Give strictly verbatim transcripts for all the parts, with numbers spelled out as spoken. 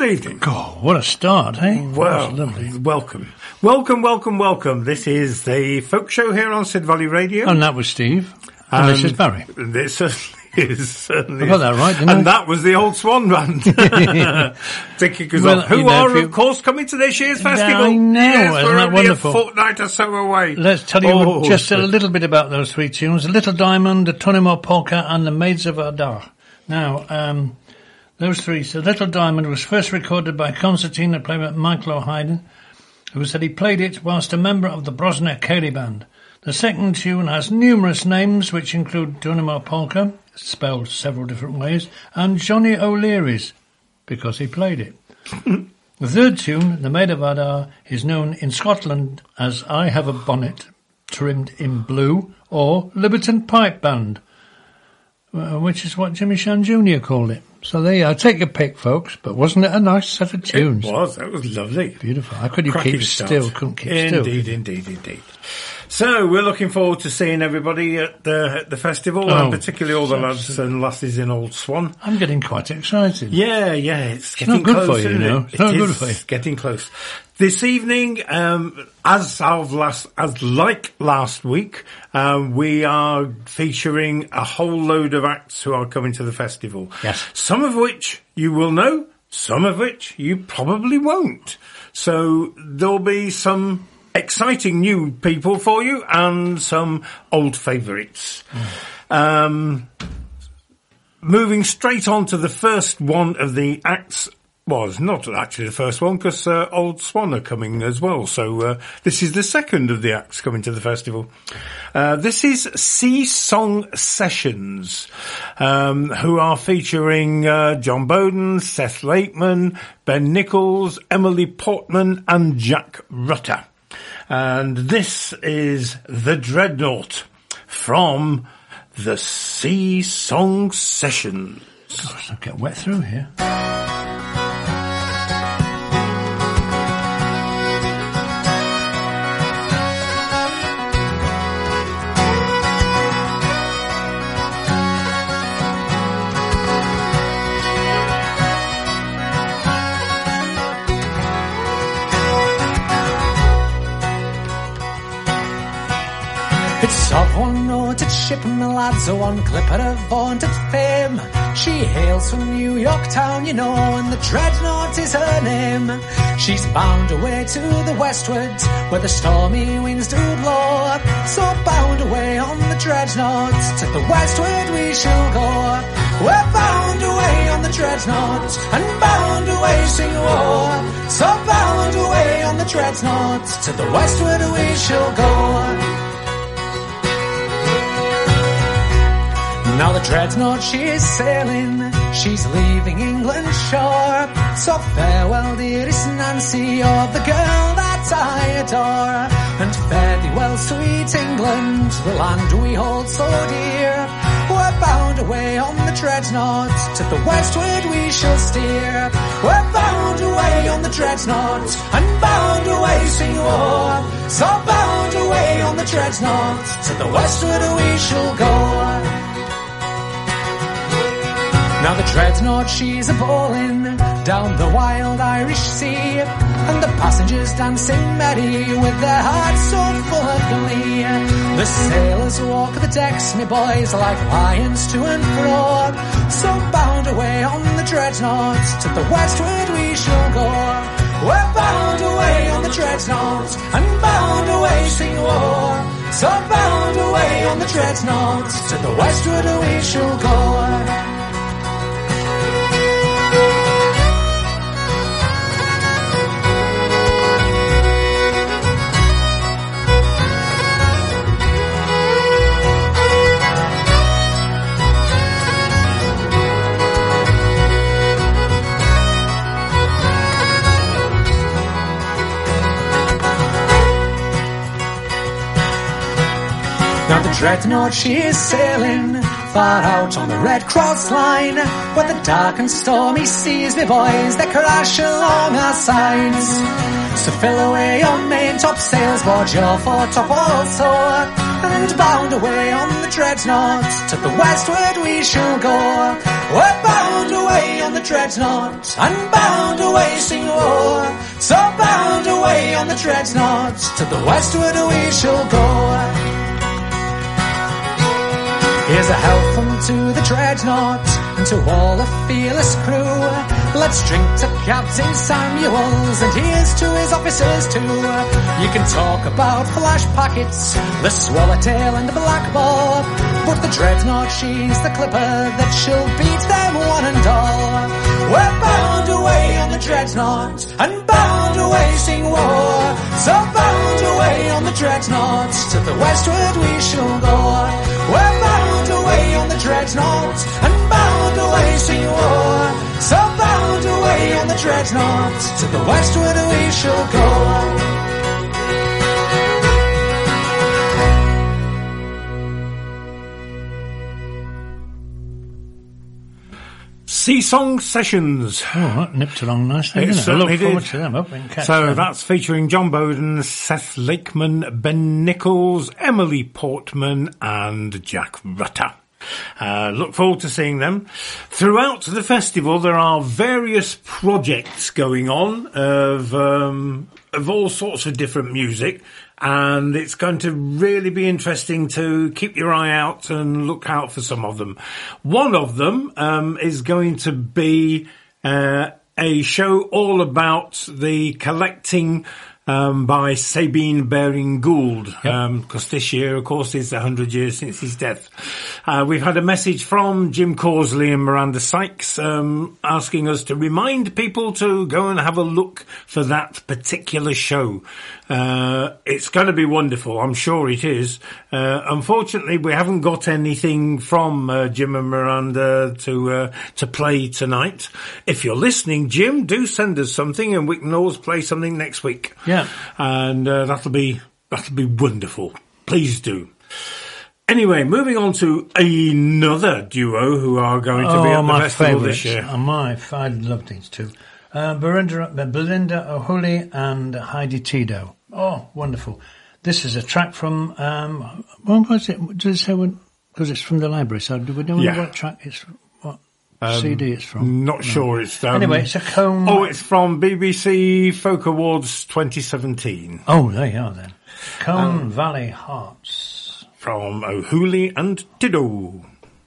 evening. God, what a start, eh? Well, lovely. welcome. Welcome, welcome, welcome. This is the Folk Show here on Sid Valley Radio. And that was Steve. And, and this is Barry. This certainly is. Certainly I got that right, didn't and I? And that was the Old Swan Band. Tickets well, off. Who you know, are, you, of course, coming to this year's festival. I know, yes, isn't we're that only wonderful? a fortnight or so away. Let's tell you oh, just a little bit about those three tunes. Little Diamond, the Tonimo Polka, and the Maids of Adar. Now, um, those three. So Little Diamond was first recorded by concertina player Michael O'Haydn, who said he played it whilst a member of the Brosna Cayley Band. The second tune has numerous names, which include Tonimo Polka, spelled several different ways, and Johnny O'Leary's, because he played it. The third tune, The Maid of Adar, is known in Scotland as I Have a Bonnet Trimmed in Blue, or Liberton Pipe Band, which is what Jimmy Shan Junior called it. So there you are. Take your pick, folks. But wasn't it a nice set of tunes? It was. That was lovely. Beautiful. How could you Cracking keep start. still? Couldn't keep indeed, still. Indeed, indeed, indeed. So we're looking forward to seeing everybody at the at the festival, oh, and particularly all the lads absolutely. and lasses in Old Swan. I'm getting quite excited. Yeah, yeah, it's, it's getting not good close, for you, you know. It? It's it not is good for you. Getting close. This evening, um, as of last, as like last week, um, we are featuring a whole load of acts who are coming to the festival. Yes. Some of which you will know, some of which you probably won't. So there'll be some exciting new people for you and some old favourites. Mm. Um, moving straight on to the first one of the acts. Was not actually the first one because uh, Old Swan are coming as well. So uh, this is the second of the acts coming to the festival. Uh, this is Sea Song Sessions, um, who are featuring uh, John Bowden, Seth Lakeman, Ben Nichols, Emily Portman, and Jack Rutter. And this is The Dreadnought from the Sea Song Sessions. Gosh, I'll get wet through here. It's of one noted ship, my lads, a one clipper of vaunted fame. She hails from New York town, you know, and the Dreadnought is her name. She's bound away to the westward, where the stormy winds do blow. So bound away on the Dreadnought, to the westward we shall go. We're bound away on the Dreadnought, and bound away sing war. So bound away on the Dreadnought, to the westward we shall go. Now the Dreadnought she is sailing, she's leaving England shore. So farewell dearest Nancy, you're the girl that I adore. And fare thee well sweet England, the land we hold so dear. We're bound away on the Dreadnought, to the westward we shall steer. We're bound away on the Dreadnought, and bound away sing war. So bound away on the Dreadnought, to the westward we shall go. Now the Dreadnought she's a-bowling down the wild Irish sea, and the passengers dancing merry with their hearts so full of glee. The sailors walk the decks, me boys, like lions to and fro. So bound away on the Dreadnought, to the westward we shall go. We're bound away on the Dreadnought, and bound away sing war. So bound away on the Dreadnought, to the westward we shall go. Now the Dreadnought she is sailing far out on the Red Cross line, where the dark and stormy seas, me boys, they crash along our sides. So fill away your main topsails, board your foretop also. and bound away on the dreadnought. To the westward we shall go. We're bound away on the dreadnought, and bound away sing war. So bound away on the dreadnought, to the westward we shall go. Here's a health unto the dreadnought, and to all the fearless crew. Let's drink to Captain Samuels, and here's to his officers too. You can talk about flash packets, the swallowtail and the black ball, but the dreadnought, she's the clipper that shall beat them one and all. We're bound away on the dreadnought, and bound away sing war. So bound away on the dreadnought, to the westward we shall go. We're bound away on the dreadnought, and bound away sing war. So bound away on the dreadnought, to the westward we shall go. Sea Song Sessions. Oh, that nipped along nicely, It didn't it? I certainly look forward did. to them. I hope we can catch So them. that's featuring John Bowden, Seth Lakeman, Ben Nichols, Emily Portman and Jack Rutter. Uh, look forward to seeing them. Throughout the festival there are various projects going on of, um, of all sorts of different music, and it's going to really be interesting to keep your eye out and look out for some of them. One of them um, is going to be uh, a show all about the collecting um, by Sabine Baring Gould, because Yep. um, this year, of course, is one hundred years since his death. Uh, we've had a message from Jim Causley and Miranda Sykes um, asking us to remind people to go and have a look for that particular show. Uh, it's going to be wonderful, I'm sure it is. Uh, unfortunately, we haven't got anything from uh, Jim and Miranda to uh, to play tonight. If you're listening, Jim, do send us something, and we can always play something next week. Yeah. And uh, that'll be that'll be wonderful. Please do. Anyway, moving on to another duo who are going to be Oh, at the my festival this favourites. year. Oh, my, I love these two. Uh, Belinda, Belinda O'Hooley and Heidi Tito. Oh, wonderful. This is a track from, um, what was it? Does it say when? Because it's from the library, so do we know Yeah. what track it's from? What C D it's from? Um, Not No. sure. It's um, Anyway, it's a comb. Oh, it's from B B C Folk Awards twenty seventeen. Oh, there you are then. Cone Um, Valley Hearts. From O'Hooley and Tiddo.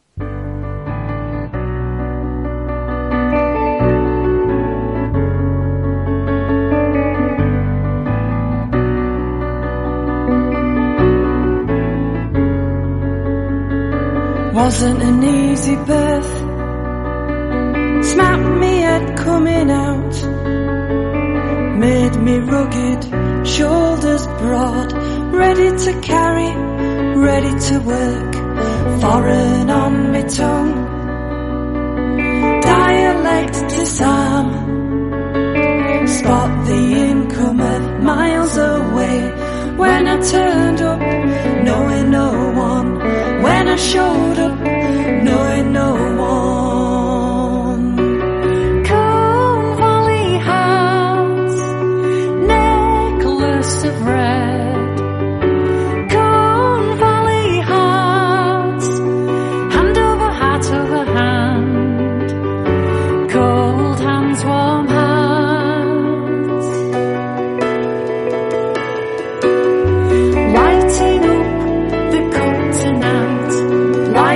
Wasn't an easy birth, smacked me head coming out, made me rugged, shoulders broad, ready to carry, ready to work, foreign on me tongue, dialect disarm, spot the incomer miles away, when I turned up, knowing no one, when I showed up, knowing no one. Cold Valley Hearts, necklace of red. Cold Valley Hearts, hand over heart over hand. Cold hands, warm hearts. Lighting up the cut tonight.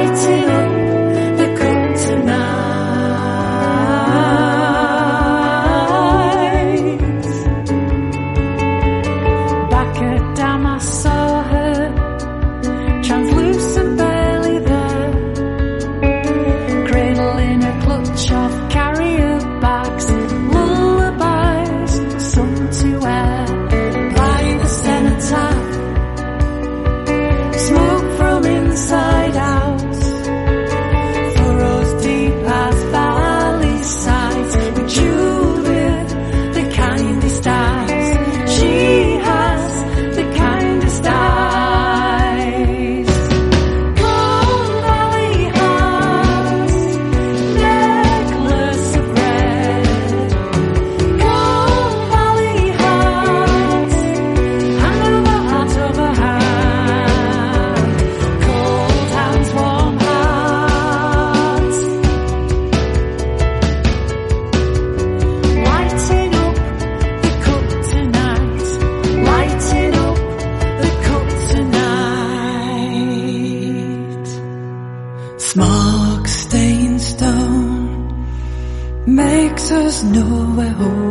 Smoke-stained stone makes us nowhere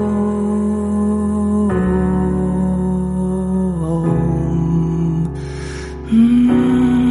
home. Mm.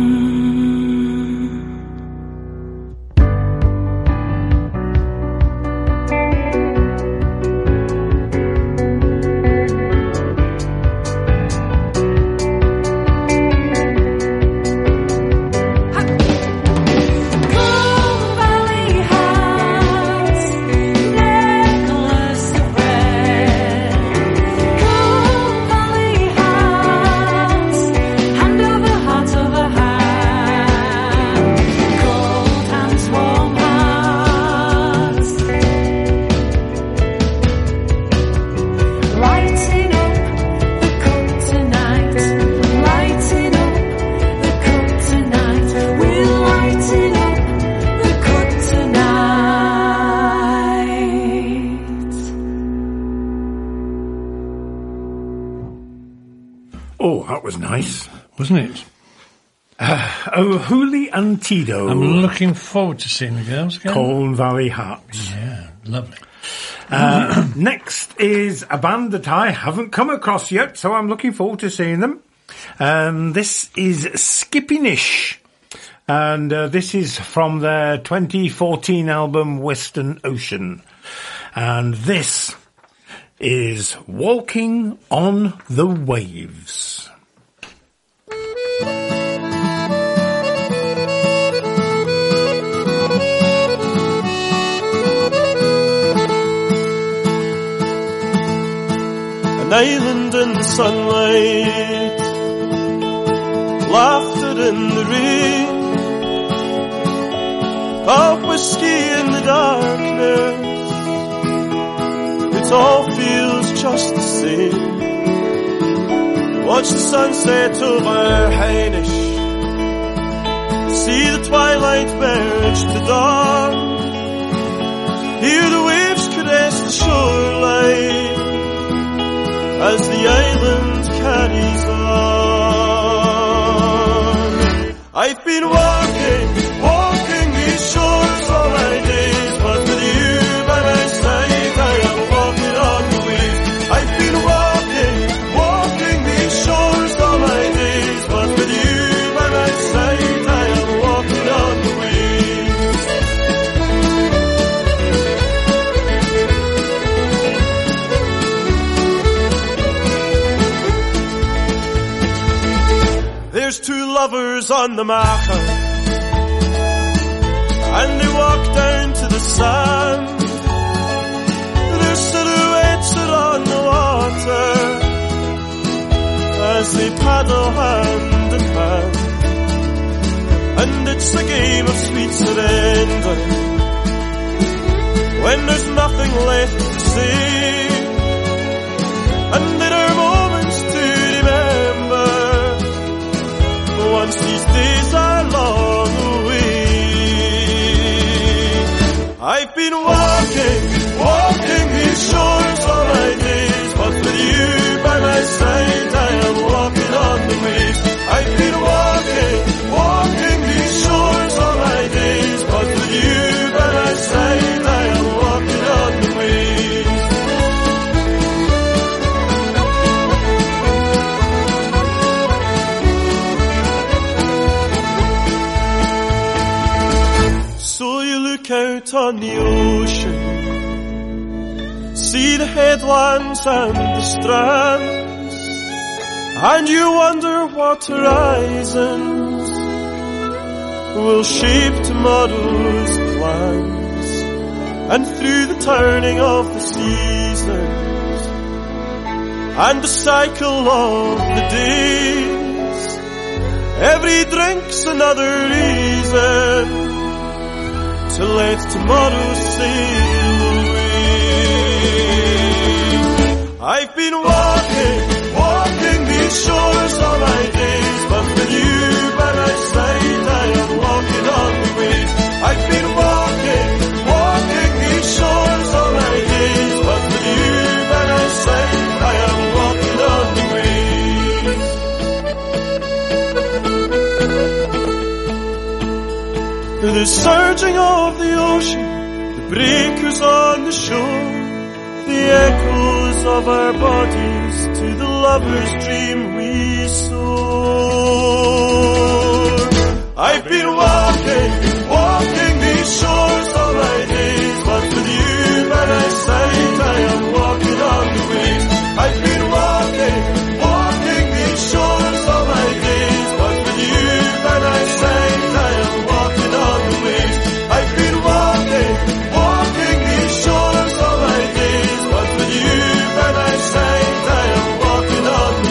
Oh, that was nice. Wasn't it? Uh, oh, Hooli and Tido. I'm looking forward to seeing the girls again. Colne Valley Hearts. Yeah, lovely. Uh, next is a band that I haven't come across yet, so I'm looking forward to seeing them. Um, this is Skippinish, and uh, this is from their twenty fourteen album Western Ocean. And this is Walking on the Waves. An island in the sunlight, laughter in the rain, a whiskey in the darkness. It all feels just the same. Watch the sunset over Hainish, see the twilight merge to dawn, hear the waves caress the shoreline as the island carries on. I've been walking, walking these shores all my days, but with you by my side I am walking on the waves. I've been walking, walking these shores all my days, but with you by my side I am walking on the waves. There's two lovers on the Macha, and they walk down to the sand. Their silhouettes are on the water as they paddle hand in hand. And it's a game of sweet surrender when there's nothing left to say, and there are moments to remember once these days are long away. I've been walking, walking these shores all my days, but with you by my side I am walking on the waves. I've been walking, walking these shores all my days, but with you by my side I am walking on the waves. So you look out on the ocean, see the headlands and the strands, and you wonder what horizons will shape tomorrow's plans. And through the turning of the seasons and the cycle of the days, every drink's another reason to let tomorrow sail away. I've been walking, walking these shores all my days, but with you by my side I am walking on the waves. I've been walking, walking these shores all my days, but with you by my side I am walking on the waves. The surging of the ocean, the breakers on the shore, the echoes of our bodies to the lover's dream we soar. I've been walking, walking these shores all my days, but with you by my side I am walking on the waves. I've been walking, walking these shores all my days, but with you by my side I am walking on the waves. I've been walking, walking these shores all my days, but with you by my side I am walking on the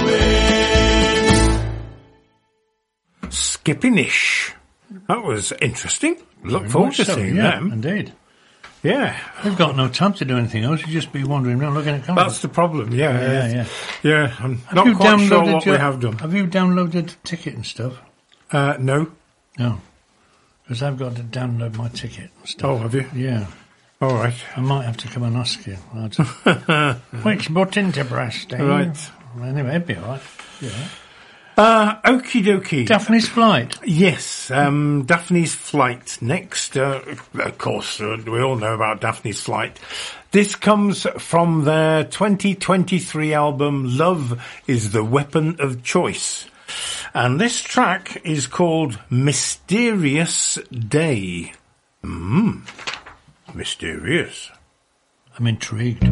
waves. Skippinish. That was interesting. Look Very forward much to so, seeing yeah, them. Indeed. Yeah. We've got no time to do anything else. You just be wandering around looking at colours. That's the problem, yeah. Yeah, yeah. Yeah, I'm Have not you quite sure downloaded what your- we have done. Have you downloaded the ticket and stuff? Uh, no. No. Because I've got to download my ticket and stuff. Oh, have you? Yeah. All right. I might have to come and ask you. I'd- Which button to press, Dave? Right. Anyway, it'd be all right. Yeah. Uh, okie dokie. Daphne's Flight. Yes, um, Daphne's Flight next. Uh, of course, uh, we all know about Daphne's Flight. This comes from their twenty twenty-three album Love is the Weapon of Choice. And this track is called Mysterious Day. Mmm, mysterious. I'm intrigued.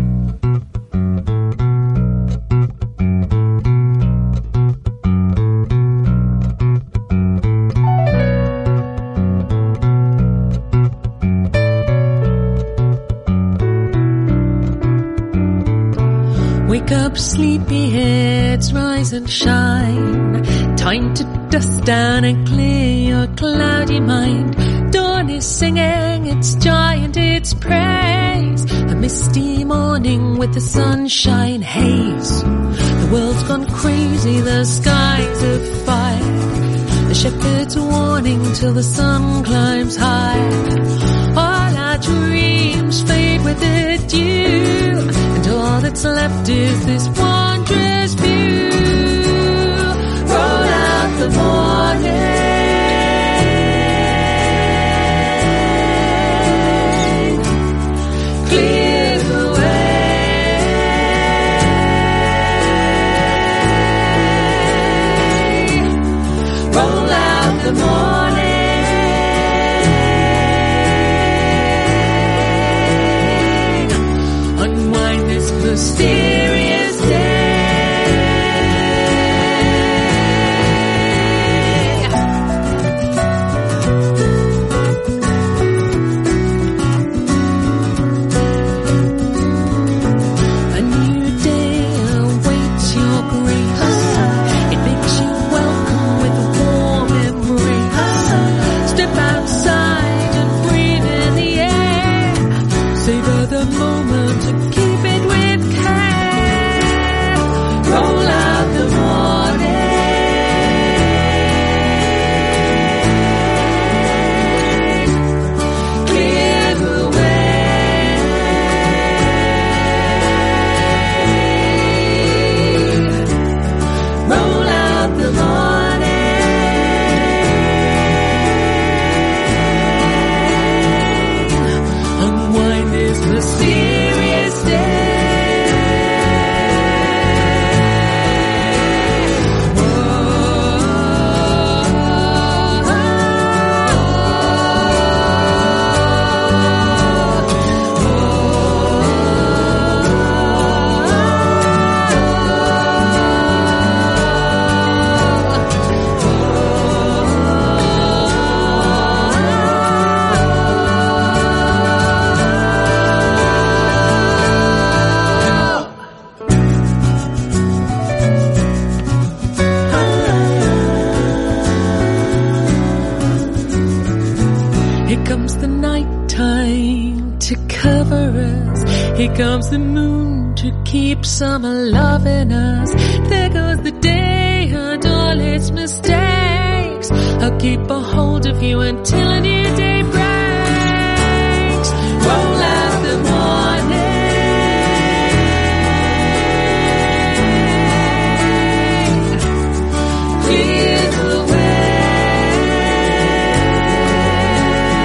Wake up, sleepyheads, rise and shine. Time to dust down and clear your cloudy mind. Dawn is singing its giant, its praise. A misty morning with the sunshine haze. The world's gone crazy, the skies afire. The shepherd's warning till the sun climbs high. All our dreams fade with the dew, and all that's left is this wondrous view. Roll out the morning, clear the way. Roll out the morning, unwind this mysterious day. A new day awaits your grace. It makes you welcome with a warm embrace. Step outside and breathe in the air. Savor the moment and keep it with care. Roll out the morning, clear the way. Roll out the morning, unwind this mysterious day. Here comes the night time to cover us. Here comes the moon to keep summer loving us. There goes the day and all its mistakes. I'll keep a hold of you until a new day breaks. Roll out the morning, clear the way.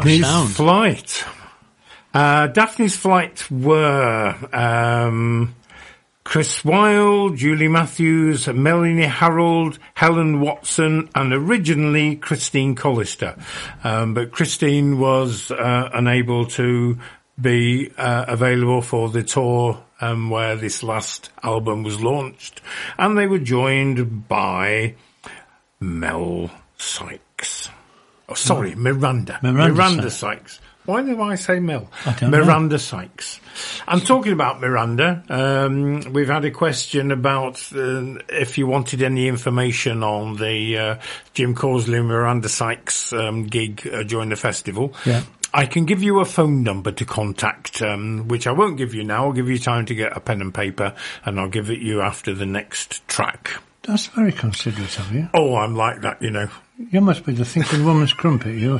Daphne's sound. Flight. Uh, Daphne's Flight were um, Chris Wilde, Julie Matthews, Melanie Harold, Helen Watson, and originally Christine Collister. Um, but Christine was uh, unable to be uh, available for the tour um, where this last album was launched. And they were joined by Mel Sykes. Oh, sorry, Miranda. Miranda Miranda Sykes. Sykes. Why do I say Mel? I don't Miranda know. Sykes. I'm talking about Miranda. Um, we've had a question about uh, if you wanted any information on the uh, Jim Causley and Miranda Sykes um, gig uh, during the festival. Yeah. I can give you a phone number to contact, um, which I won't give you now. I'll give you time to get a pen and paper, and I'll give it you after the next track. That's very considerate of you. Oh, I'm like that, you know. You must be the thinking woman's crumpet, you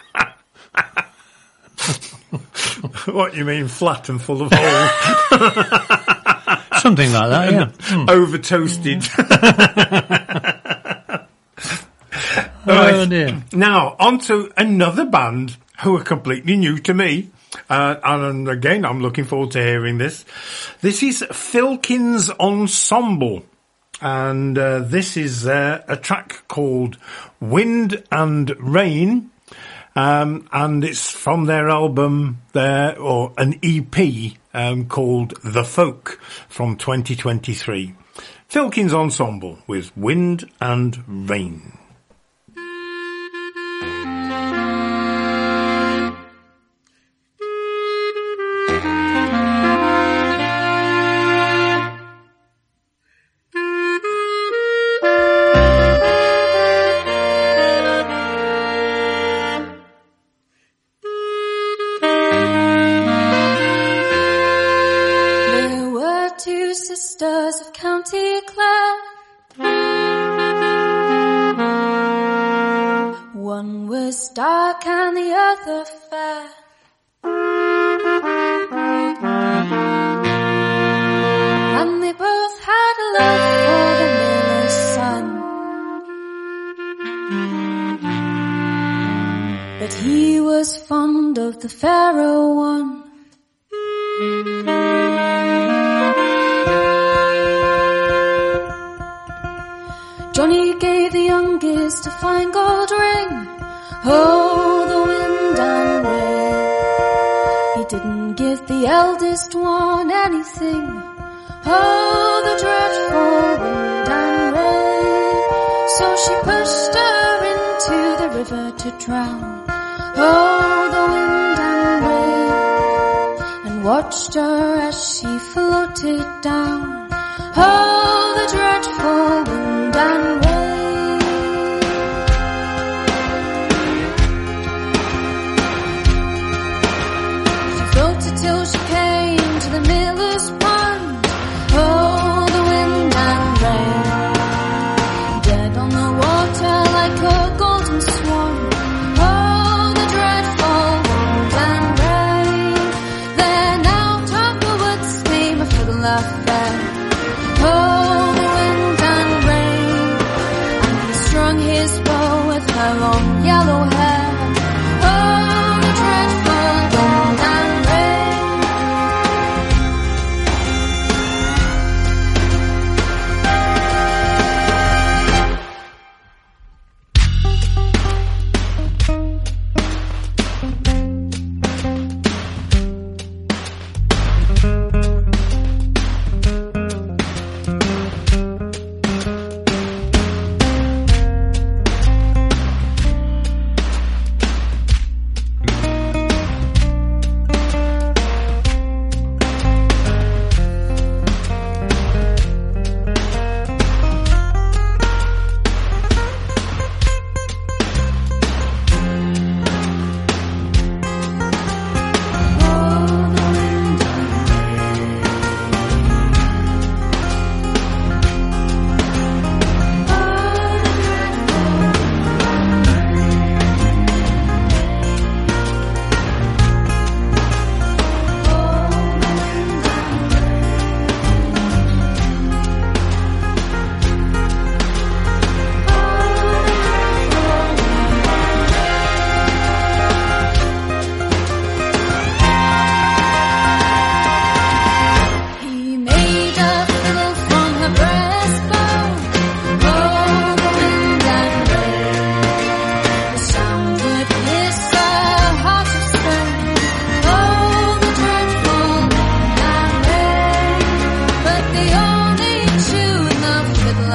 What you mean, flat and full of holes? Something like that, yeah. Mm. Over toasted. Oh dear. Now, on to another band who are completely new to me. Uh, and again, I'm looking forward to hearing this. This is Filkins Ensemble. And uh, this is uh, a track called Wind and Rain. Um, and it's from their album there, or an E P um, called The Folk from twenty twenty-three. Filkins Ensemble with Wind and Rain. Sisters of County Clare, one was dark and the other fair. And they both had a love for the miller's son, but he was fond of the fairer one. Johnny gave the youngest a fine gold ring. Oh, the wind and rain. He didn't give the eldest one anything. Oh, the dreadful wind and rain. So she pushed her into the river to drown. Oh, the wind and rain. And watched her as she floated down. Oh, the dreadful wind and rain. She floated till she came to the miller's pond. Oh, the wind and rain. Dead on the water like a golden swan. Oh, the dreadful wind and rain. Then out of the woods came a fiddler fair. Oh, the wind and rain. And he strung his bow with her long yellow hair. Oh, the dreadful wind and rain.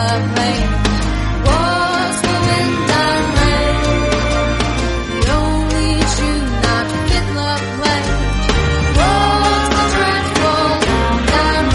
airplane. Was the wind and rain, the only tune that fit the plane. Was the dreadful wind and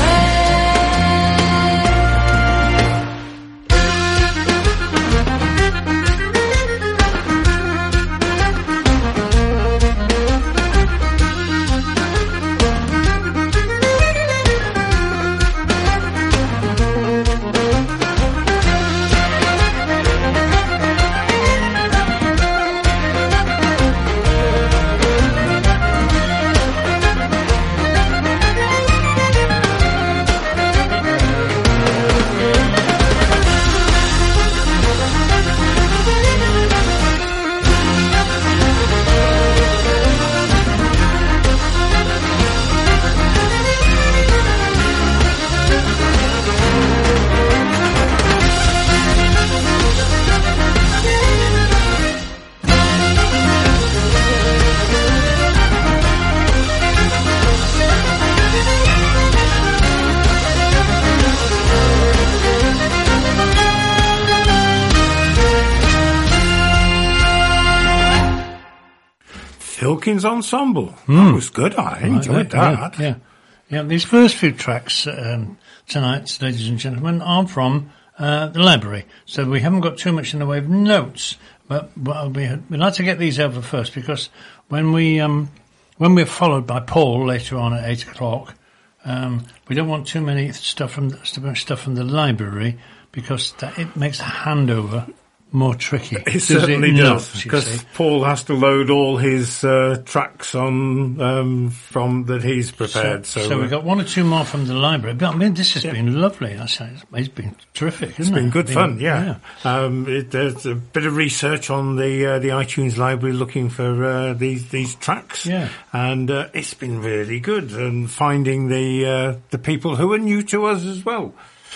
Filkins Ensemble. That was good. I enjoyed yeah, that. Yeah, yeah. These first few tracks um, tonight, ladies and gentlemen, are from uh, the library. So we haven't got too much in the way of notes, but, but we, we'd like to get these over first because when we um, when we're followed by Paul later on at eight o'clock, um, we don't want too many stuff from the, stuff from the library because that, it makes the handover more tricky. It Does certainly it does, not, you because see? Paul has to load all his uh, tracks on um, from that he's prepared. So, So uh, we've got one or two more from the library. But I mean, this has been lovely. I say it's been terrific, isn't it's been it? good Been- fun, yeah. Um, it, there's a bit of research on the uh, the iTunes library looking for uh, these these tracks, Yeah. and uh, it's been really good. And finding the uh, the people who are new to us as well.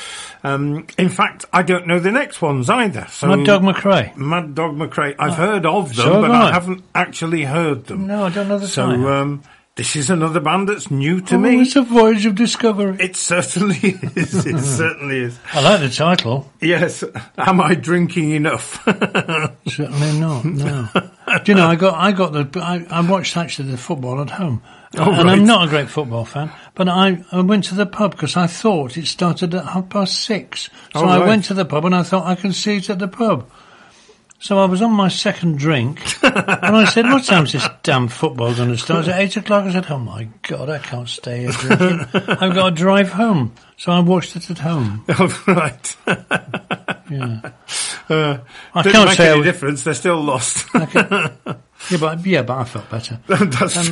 Um, in fact, I don't know the next ones either. So Mad Dog McRae. Mad Dog McRae. I've heard of them, so have but I. I haven't actually heard them. No, I don't know the So title. um, this is another band that's new to Oh, me. it's a voyage of discovery. It certainly is. It certainly is. I like the title. Yes. Am I drinking enough? Certainly not. No. Do you know? I got. I got the. I, I watched actually the football at home, Oh, and right. I'm not a great football fan. But I, I went to the pub because I thought it started at half past six. So Oh, I right. went to the pub and I thought I can see it at the pub. So I was on my second drink, and I said, "What time's this damn football going to start?" At eight o'clock. I said, "Oh my God, I can't stay here drinking. I've got to drive home." So I watched it at home. Oh, right. Yeah, Uh, I didn't can't make say I any was- difference. They're still lost. yeah, but yeah, but I felt better. That's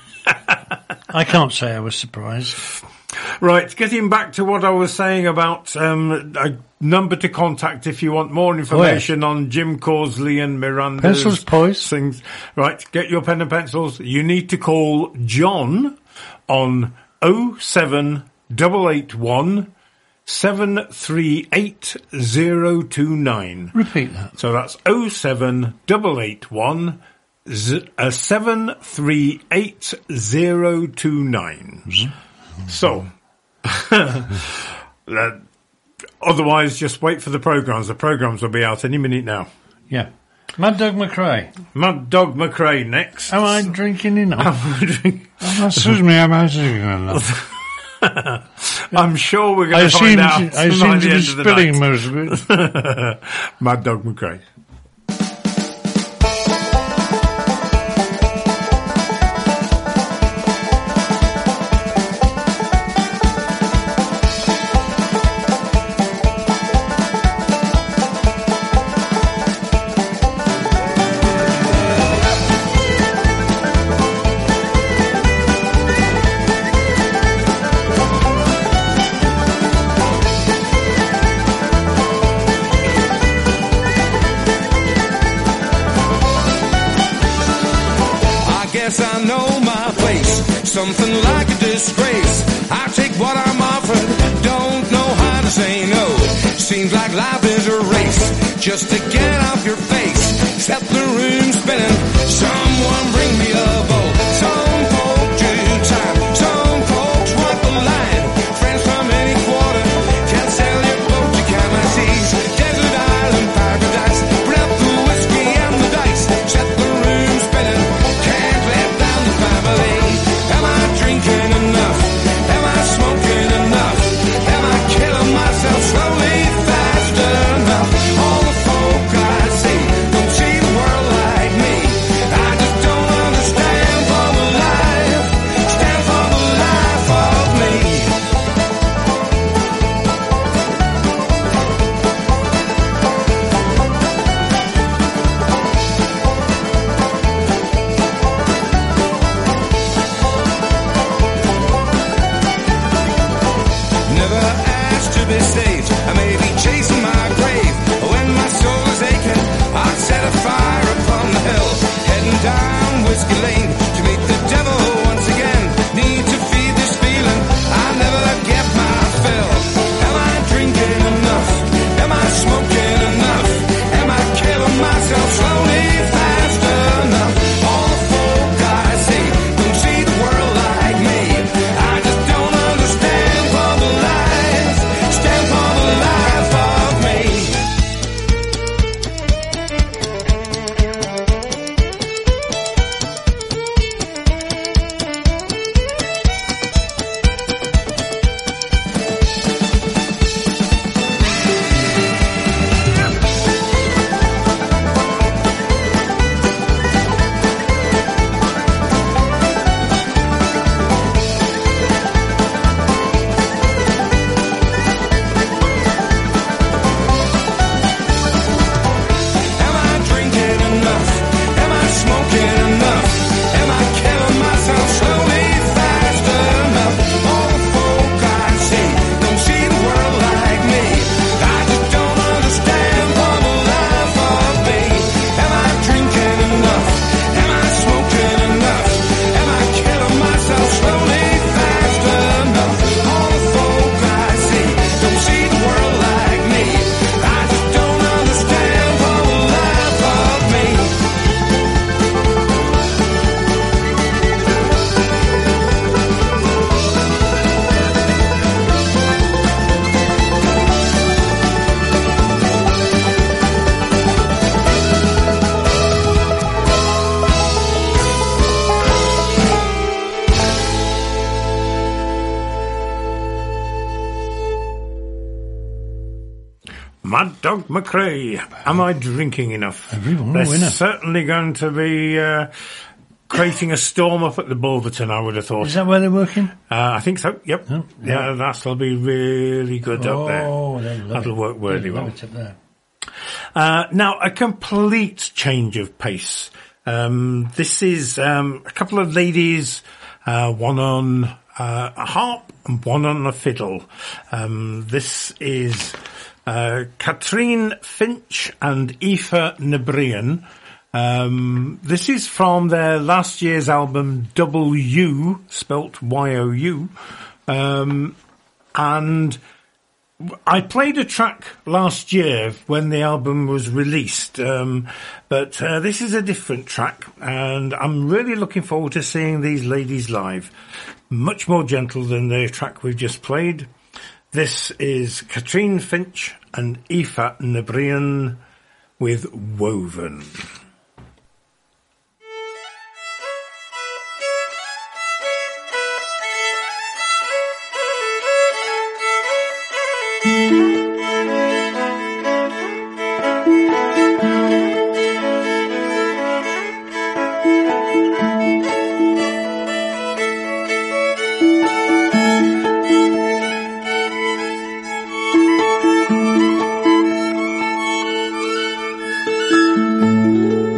I can't say I was surprised. right. Getting back to what I was saying about um, a number to contact if you want more information on Jim Causley and Miranda's Pencils, boys. things. Right. Get your pen and pencils. You need to call John on oh seven eight eight one seven three eight zero two nine. Repeat that. So that's oh seven eight eight one z- uh, seven three eight zero two nine. So, uh, otherwise, just wait for the programs. The programs will be out any minute now. Yeah. Mad Dog McRae. Mad Dog McRae next. Am I drinking enough? I'm Excuse me, am I drinking enough? sure we're I going to seem find out to, I by seem the to be end of the spilling night. most of it. Mad Dog McRae. I guess I know my place. Something like a disgrace. I take what I'm offered. Don't know how to say no. Seems like life is a race. Just to get off your face. Set the room spinning. Someone bring me a bowl. Some folk do time. Some folks walk the line. Friends from any quarter. Can't sell your boat to Kamasi. Mad Dog McRae. Am I drinking enough? Everyone, They're winner. certainly going to be uh, creating a storm up at the Bulverton, I would have thought. Is that where they're working? Uh, I think so, yep. Oh, yeah. yeah, that'll be really good up there. Oh, they love That'll it. work really They love well. it up there. Uh, now, a complete change of pace. Um, this is um, a couple of ladies, uh, one on uh, a harp and one on a fiddle. Um, this is uh, Katrine Finch and Aoife Nebrian. Um, this is from their last year's album Double U, spelt Y O U. Um, and I played a track last year when the album was released, um, but uh, this is a different track, and I'm really looking forward to seeing these ladies live. Much more gentle than the track we've just played. This is Katrine Finch and Aoife Nebrian with Woven. Thank you.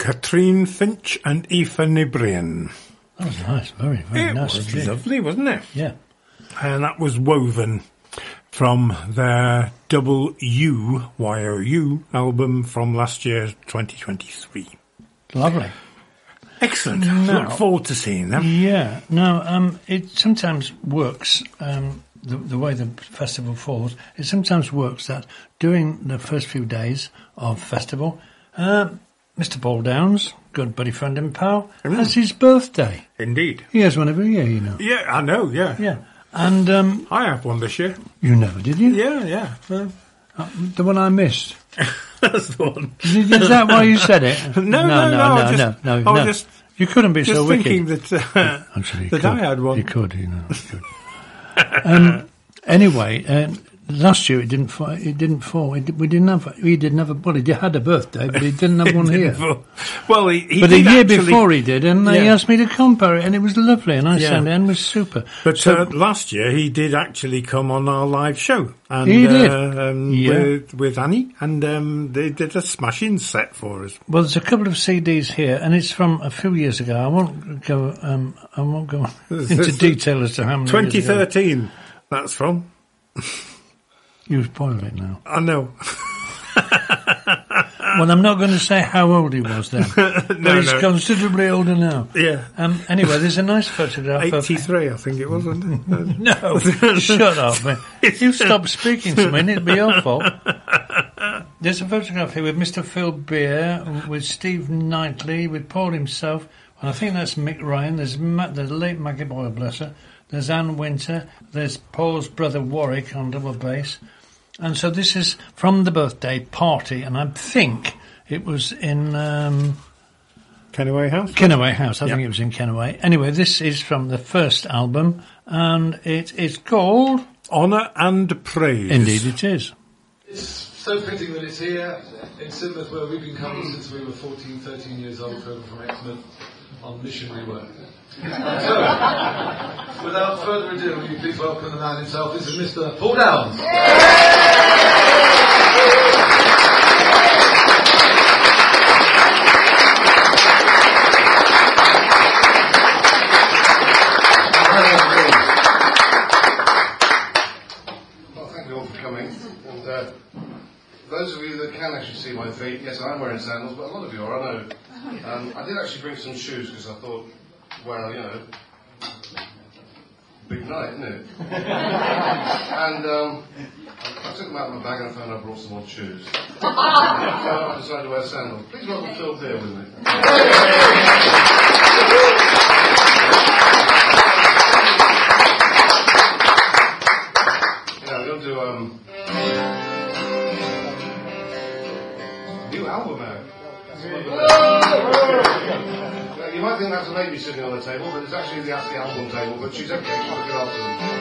Katrine Finch and Aoife Nibrian. That was nice, very, very It nice. was indeed. lovely, wasn't it? Yeah. And that was Woven from their Double U, Y O U, album from last year, twenty twenty-three. Lovely. Excellent. Now- Look forward to seeing them. Yeah. Now, um, it sometimes works, um, the, the way the festival falls, it sometimes works that during the first few days of festival, uh, Mister Paul Downs, good buddy friend and pal, has his birthday. Indeed. He has one every year, you know. Yeah, I know, yeah. Yeah. And um, I have one this year. you never, did you? Yeah, yeah. Uh, Uh, the one I missed. that's the one. Is is that why you said it? No, no, no, no, I no, was just- no, I no, was no. just- You couldn't be Just so thinking wicked. that, uh, Actually, you that could. I had one. You could, you know. You could. um, anyway, um, last year it didn't fall. It didn't fall. It, did- we didn't have. He didn't have a. Well, he did- had a birthday, but he didn't have one here. Well, he, he But the did year actually- before he did, and he Yeah. asked me to compare it, and it was lovely, and I Yeah. sang it, and it was super. But So- uh, last year he did actually come on our live show, and He did? Uh, um, Yeah. with, with Annie, and um, they did a smashing set for us. Well, there's a couple of C Ds here, and it's from a few years ago. I won't go. Um, I won't go into detail as to how many. twenty years ago. thirteen. That's from. You spoiled it now. I know. Well, I'm not going to say how old he was then, but No, he's no. considerably older now. Yeah. Um, anyway, there's a nice photograph of... eighty-three, I think it was, wasn't it? No, shut up. Man. You stop speaking to me, and it'd be your fault. There's a photograph here with Mister Phil Beer, with Steve Knightley, with Paul himself, and I think that's Mick Ryan. There's Ma- the late Maggie Boyle, bless her. There's Anne Winter. There's Paul's brother Warwick on double bass. And so this is from the birthday party, and I think it was in um, Kenaway House? Kenaway House. I Yep. think it was in Kenaway. Anyway, this is from the first album, and it is called... Honour and Praise. Indeed it is. It's so fitting that it's here in Sidmouth, where we've been coming since we were fourteen, thirteen years old, over from Exmouth on missionary work. So, without further ado, will you please welcome the man himself. This is Mister Paul Downs. Well, thank you all for coming. And uh, those of you that can actually see my feet, yes, I am wearing sandals, but a lot of you are, I know. Um, I did actually bring some shoes because I thought, well, you know, big night, isn't it? and um, I, I took them out of my bag and I found I brought some odd shoes. So I decided to wear sandals. Please welcome Phil Beer with me. Yeah, we're going to do um, new album out. Uh, you might think that's a lady sitting on the table, but it's actually the, that's the album table, but she's okay, she's looking after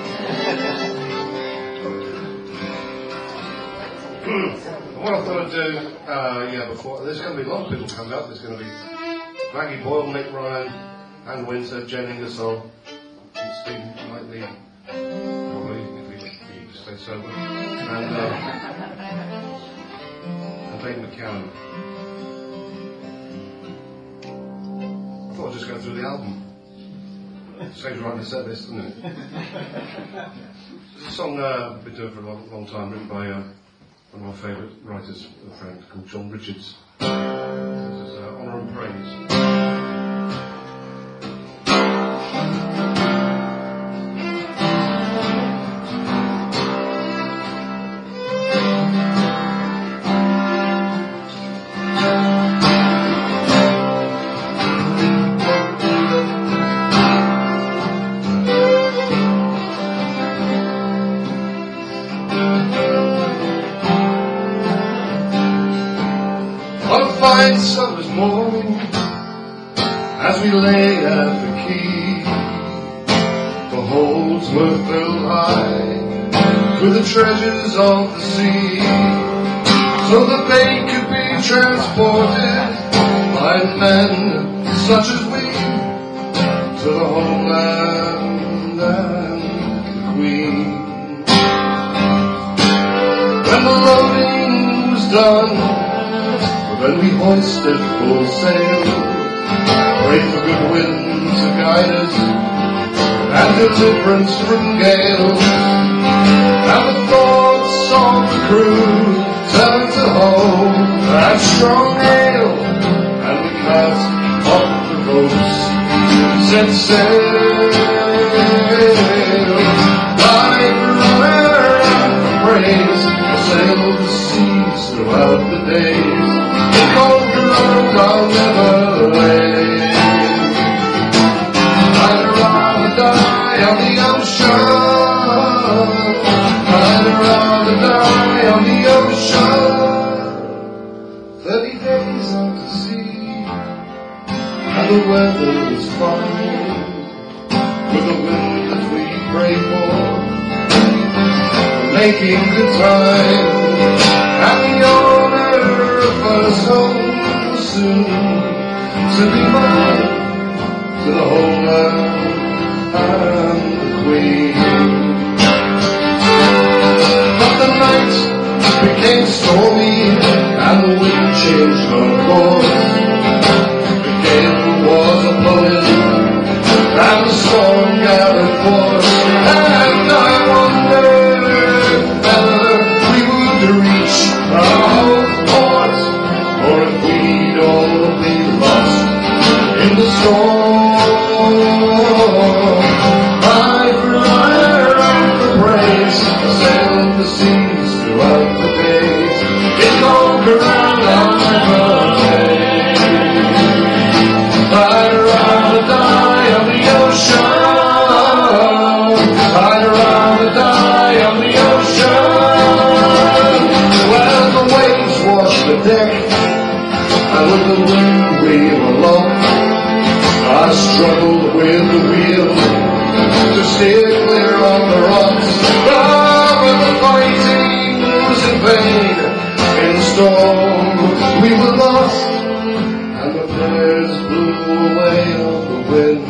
them. What I thought I'd do, uh, yeah, before, there's going to be a lot of people coming up. There's going to be Maggie Boyle, Mick Ryan, Anne Winter, Jen Ingersoll, and Stephen Knightley, probably, if we, we stay sober, and, uh, and Dave McCann. I thought I'd just go through the album. Saves writing a set list, doesn't it? It's a song uh, I've been doing for a long, long time, written by uh, one of my favourite writers, a friend called John Richards. This is uh, Honour and Praise. Fine summer's morning, as we lay at the quay, the holds were filled high with the treasures of the sea, so the bait could be transported by men such as we to the homeland and the Queen. When the loading was done, when we hoisted full sail. Pray for good wind to guide us and deliverance from gales. And the thoughts of the crew turn to home and strong ale, and we cast off the ropes, set sail. Like runner and praise, sail the seas throughout the days. The cold ground I'll never lay. I'd rather die on the ocean. I'd rather die on the ocean. Thirty days out to sea, and the weather is fine, with the wind that we pray for, making good time, and the owner of us home soon to be mine, to the whole land and the queen. But the night became stormy and the wind changed her course. The gale was a blowing and the storm gathered force, and I wondered whether we would reach our home port, or if we'd all be lost in the storm. I've learned the praise, sailed the seas throughout the days. In all around I'll never lay. I'd rather die on the ocean. I'd rather die on the ocean, where the waves wash the deck, and with the wind we were lost. I struggled with the wheel to steer clear of the rocks, but the fighting was in vain. In the storm we were lost, and the prayers blew away on the wind.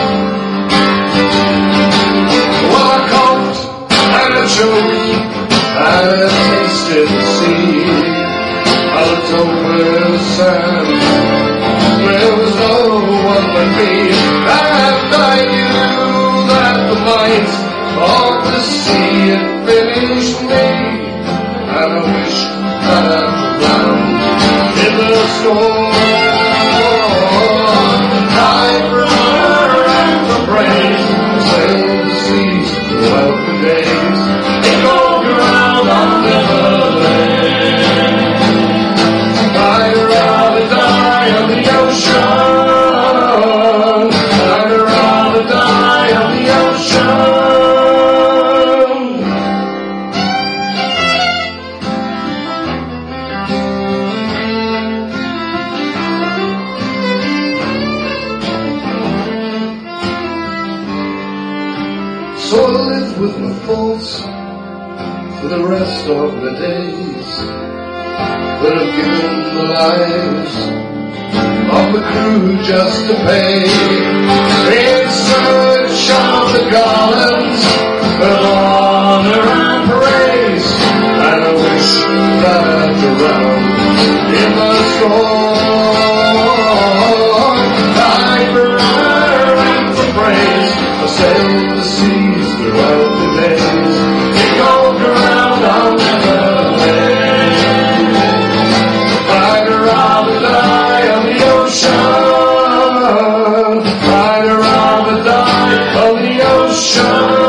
Well, I coughed and I choked and I tasted the sea. I looked over the sand, there was no one but me, and I knew that the might of the sea had finished me, and I wish that I'd drowned in the storm. I remember and the praise, sailed the seas throughout the days. In all ground I'll never lay. I'd rather die on the ocean. I'd rather die on the ocean. So I live with my thoughts for the rest of the days that have given the lives of the crew just to pay, in search of the garlands of honor and praise, and I wish that I'd drowned in the storm. I prefer and for praise, I sailed the seas throughout the days. In all ground I'll never lay. I'd rather die on the ocean. I'd rather die on the ocean.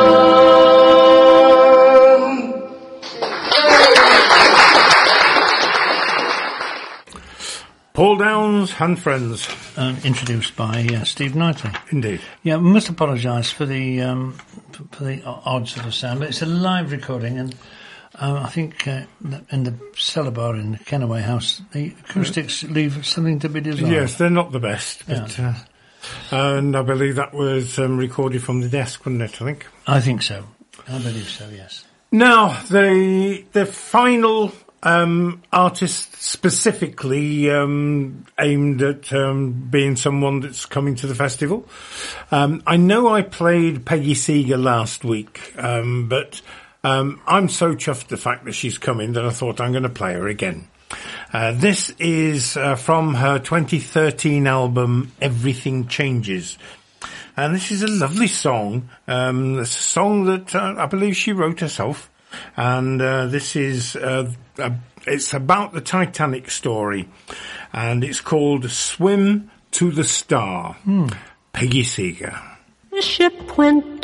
Paul Downs and Friends. Um, introduced by uh, Steve Knightley. Indeed. Yeah, we must apologise for the um, for, for the odd sort of sound, but it's a live recording, and um, I think uh, in the cellar bar in the Kenaway House, the acoustics leave something to be desired. Yes, they're not the best, but Yeah. uh, and I believe that was um, recorded from the desk, wasn't it? I think. I think so. I believe so. Yes. Now the the final um, artist specifically um, aimed at um, being someone that's coming to the festival. Um, I know I played Peggy Seeger last week, um, but um, I'm so chuffed the fact that she's coming that I thought I'm going to play her again. Uh, this is uh, from her twenty thirteen album Everything Changes. And this is a lovely song. Um, it's a song that uh, I believe she wrote herself. And uh, this is, uh, uh, it's about the Titanic story. And it's called Swim to the Star. Hmm. Peggy Seeger. The ship went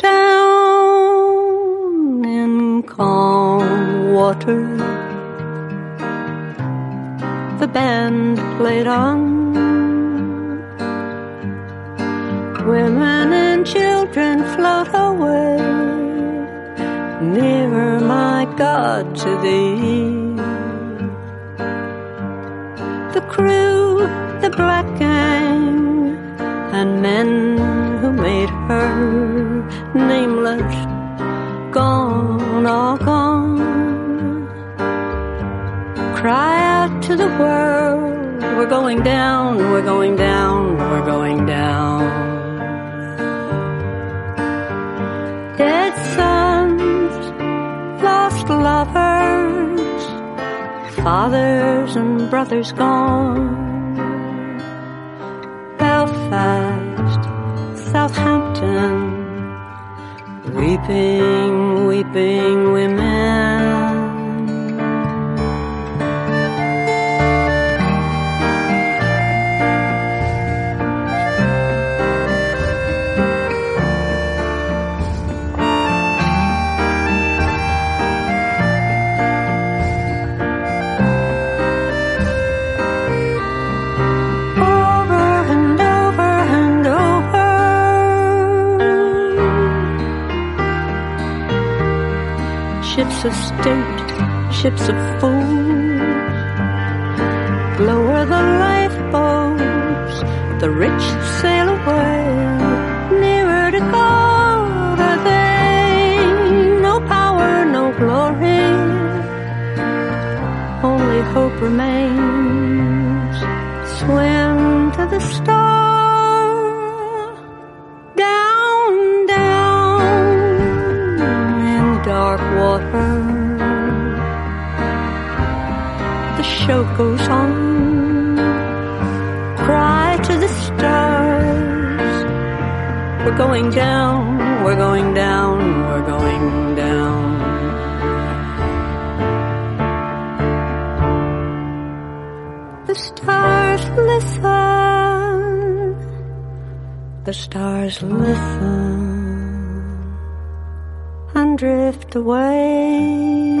down in calm water. The band played on. Women and children float away, nearer, my God, to thee. The crew, the black gang, and men who made her nameless, gone, all gone. Cry out to the world, we're going down, we're going down, we're going down. Dead sons, lost lovers, fathers and brothers gone. Belfast, Southampton, weeping, weeping women. Ships of state, ships of fools, lower the lifeboats, the rich sail away, nearer to God are they, no power, no glory, only hope remains, swim to the star, down, down, in dark water. The show goes on. Cry to the stars. We're going down, we're going down, we're going down. The stars listen. The stars listen. And drift away.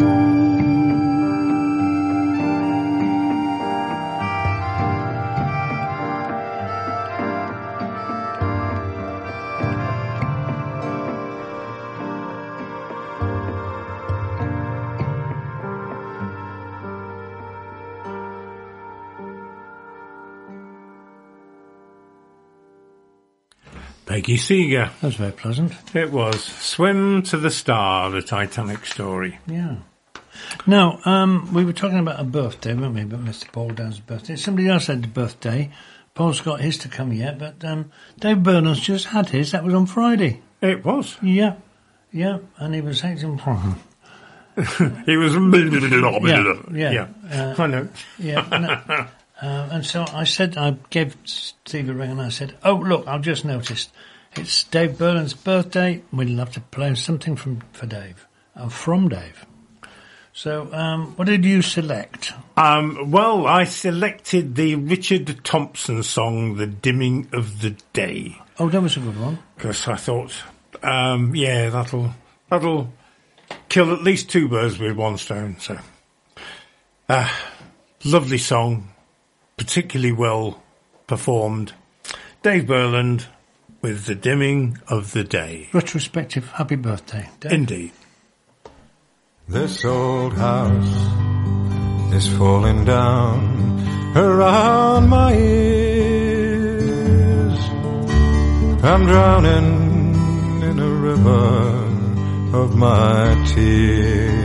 Peggy Seeger. That was very pleasant. It was. Swim to the Star, the Titanic story. Yeah. Now, um, we were talking about a birthday, weren't we? About Mister Paul Dow's birthday. Somebody else had a birthday. Paul's got his to come yet, but um, Dave Burnham's just had his. That was on Friday. It was. Yeah. Yeah. And he was acting from... he was... yeah. Yeah. yeah. Uh, I know. Yeah. No. Uh, and so I said, I gave Steve a ring and I said, oh, look, I've just noticed. It's Dave Burnham's birthday. We'd love to play something from for Dave. Uh, from Dave. So, um, what did you select? Um, well, I selected the Richard Thompson song, The Dimming of the Day. Oh, that was a good one. Because I thought, um, yeah, that'll that'll kill at least two birds with one stone. So, uh, lovely song. Particularly well performed. Dave Burland with The Dimming of the Day. Retrospective happy birthday, Dave. Indeed. This old house is falling down around my ears. I'm drowning in a river of my tears.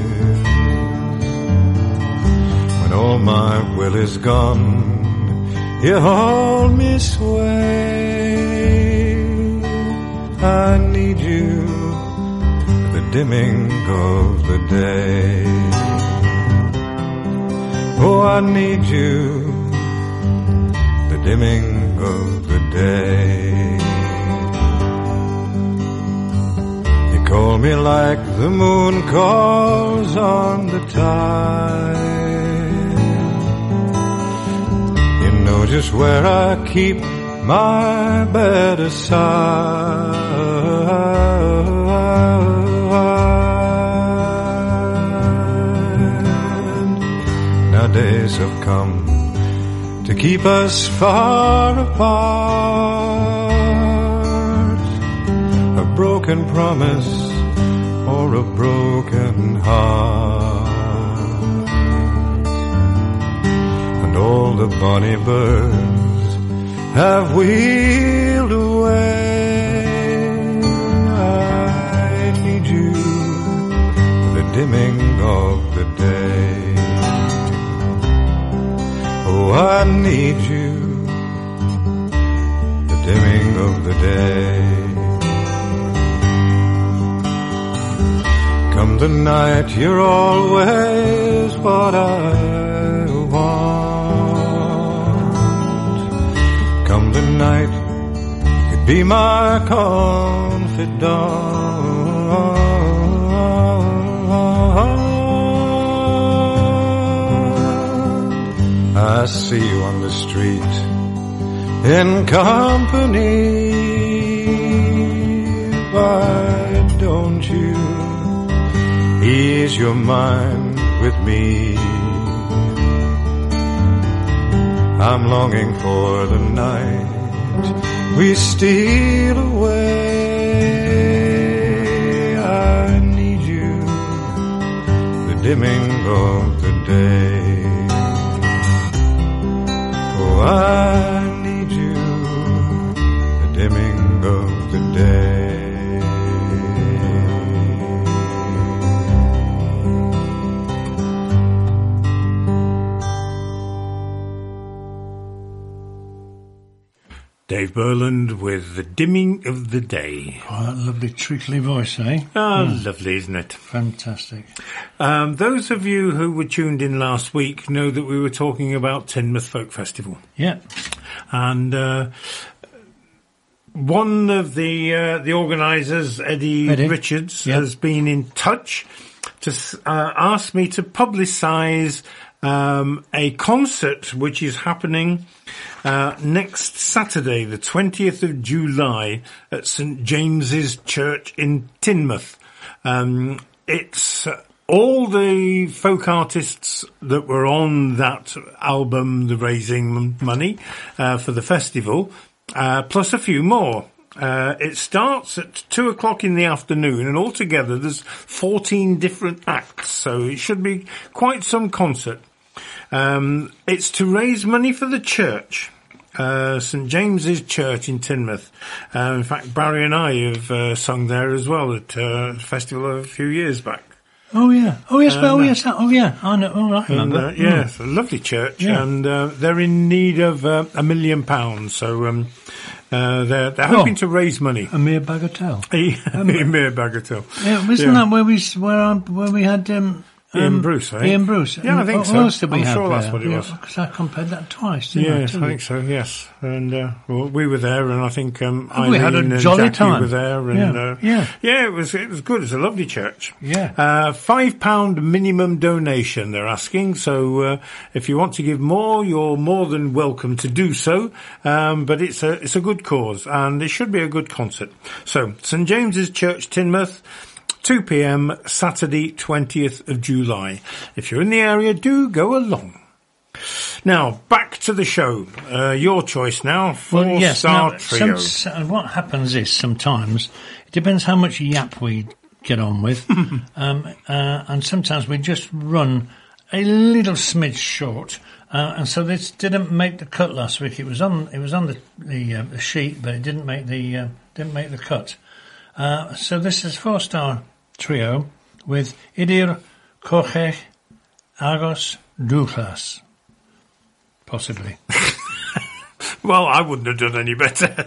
All my will is gone, you hold me sway. I need you, the dimming of the day. Oh, I need you, the dimming of the day. You call me like the moon calls on the tide. You know just where I keep my bed aside. Now days have come to keep us far apart. A broken promise or a broken heart. And all the bonny birds have wheeled away. I need you, the dimming of the day. Oh, I need you, the dimming of the day. Come the night, you're always what I want. Come the night, you could be my confidant. I see you on the street in company. Why don't you ease your mind with me? I'm longing for the night we steal away. I need you, the dimming of the day. Oh, I need you, the dimming of the day. Dave Burland with The Dimming of the Day. Oh, that lovely treacly voice, eh? Ah, Mm. lovely, isn't it? Fantastic. Um, those of you who were tuned in last week know that we were talking about Teignmouth Folk Festival. Yeah. And uh, one of the uh, the organisers, Eddie, Eddie. Richards, Yeah. has been in touch to s- uh, ask me to publicise um, a concert which is happening uh, next Saturday, the twentieth of July, at St James's Church in Teignmouth. Um, it's uh, all the folk artists that were on that album, The Raising Money, uh, for the festival, uh, plus a few more. Uh, it starts at two o'clock in the afternoon, and altogether there's fourteen different acts, so it should be quite some concert. Um, it's to raise money for the church, uh, St James's Church in Teignmouth. Uh, in fact, Barry and I have uh, sung there as well at uh, a festival a few years back. Oh, yeah. Oh, yes, Um, well, oh, yes, that- oh, yeah. I know. Oh, I And, remember. uh, yeah, it's a lovely church, Yeah. and uh, they're in need of uh, a million pounds, so um, uh, they're, they're hoping Oh. to raise money. A mere bagatelle. A mere bagatelle. Yeah, wasn't Yeah. that where we s- where I, where we had um, Ian um, Bruce, eh? Ian Bruce. Yeah, I And think what so. else did we I'm have sure that's there? what it Yeah, was. because I compared that twice, didn't I? Yes, to I you? think so, yes. And uh, well, we were there, and I think um, Oh, we had a Eileen and jolly Jackie time. were there. And, Yeah, uh, yeah. yeah, it was it was good. It's a lovely church. Yeah. Uh, five pound minimum donation they're asking, so uh, if you want to give more, you're more than welcome to do so. Um, but it's a it's a good cause, and it should be a good concert. So St James's Church, Teignmouth, two p.m. Saturday, twentieth of July. If you're in the area, do go along. Now, back to the show. Uh, your choice now, four-star now, trio. some- s- what happens is sometimes it depends how much yap we get on with, um, uh, and sometimes we just run a little smidge short, uh, and so this didn't make the cut last week. It was on it was on the the, uh, the sheet, but it didn't make the uh, didn't make the cut. Uh, so this is four-star trio with Idir Cochech Agos Douglas. Possibly. Well, I wouldn't have done any better.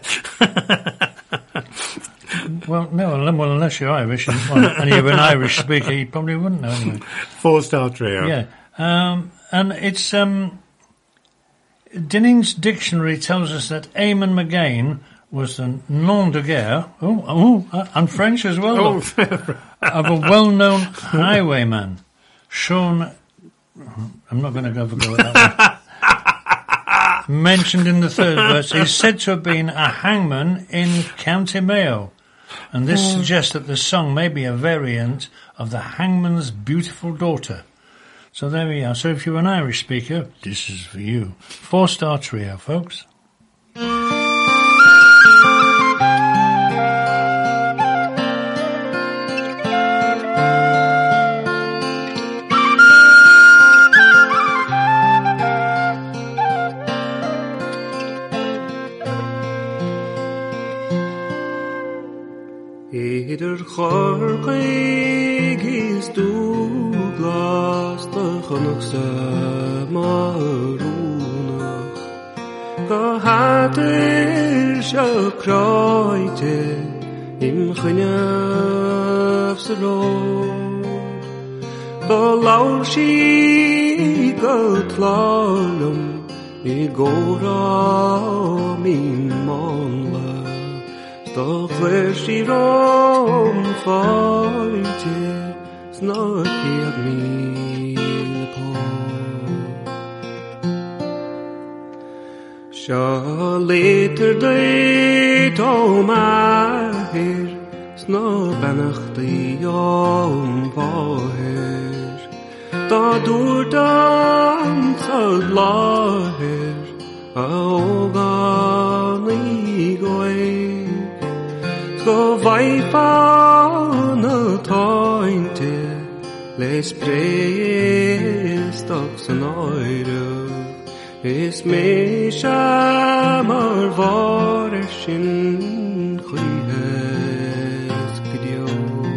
Well, no, well, unless you're Irish, and, well, and you're an Irish speaker, you probably wouldn't know anyway. Four-star trio. Yeah. Um, and it's... Um, Dinning's dictionary tells us that Eamon McGain was the nom de guerre, oh, oh, uh, and French as well, Oh. of a well-known highwayman, Sean... I'm not going to go over go with that one. Mentioned in the third verse, he's said to have been a hangman in County Mayo, and this suggests that the song may be a variant of the Hangman's Beautiful Daughter. So there we are. So if you're an Irish speaker, this is for you. Four-star trio, folks. Ieder chorgeig is Douglas de chonigste marúnach. Go hat er se kroite im chinef se roor. Go laur si go tlalum I gora min manla. Sto chwer si rom faite snart ged min på. Sja leter deit om her snart bennacht I om vaher. Da dur dansad laher augan I goe. Go vaifa na tainte les prestoks an oire is me shamar vareshin chrihes gidio.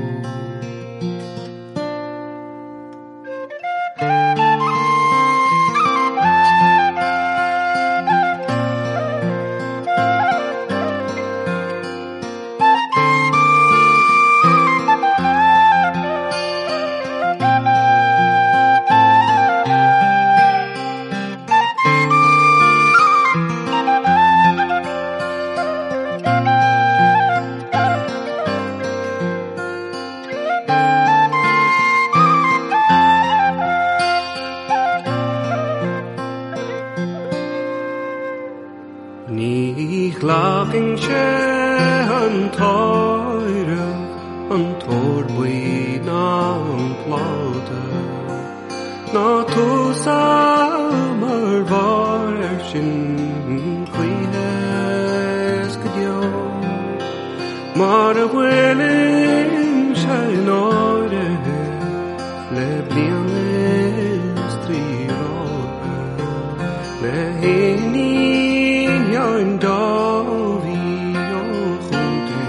Glagin che an toire an torbui na an plaude na tu samar varshin quines cadio mar a willing shine ore le blianes trirobe le hini yon dovi o chunte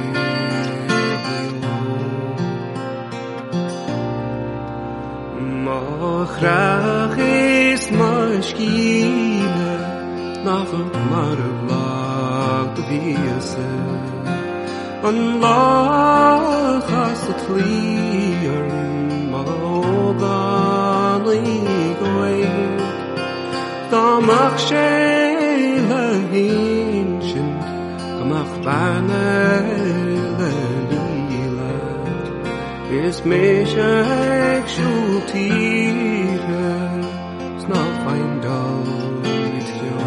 ma grach is ma schile nach mar vlag de wiese an lach as het clear ma gani goe da mach shele hinchend gamach bane le lila is me shek shultire snart find out it's you.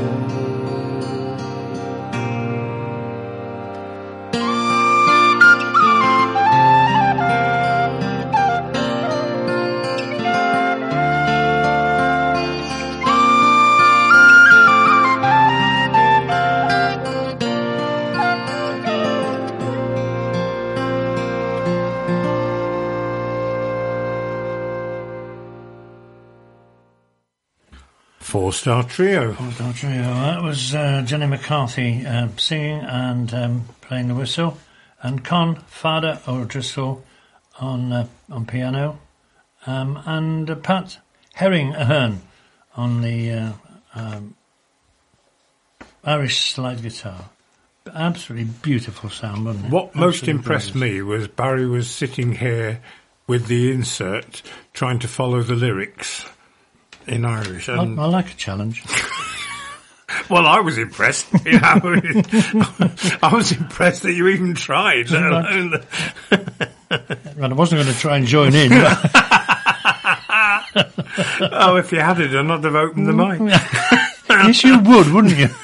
Four-star trio. Four-star trio. That was uh, Jenny McCarthy uh, singing and um, playing the whistle, and Con Fada O'Driscoll on uh, on piano, um, and uh, Pat Herring Ahern on the uh, um, Irish slide guitar. Absolutely beautiful sound, wasn't it? What most Absolutely impressed gorgeous. me was Barry was sitting here with the insert trying to follow the lyrics. in Irish. I, And, I like a challenge. well, I was impressed. You know, I was impressed that you even tried. Let alone the Right, I wasn't going to try and join in. But oh, if you had it, I'd not have opened the mic. yes, you would, wouldn't you?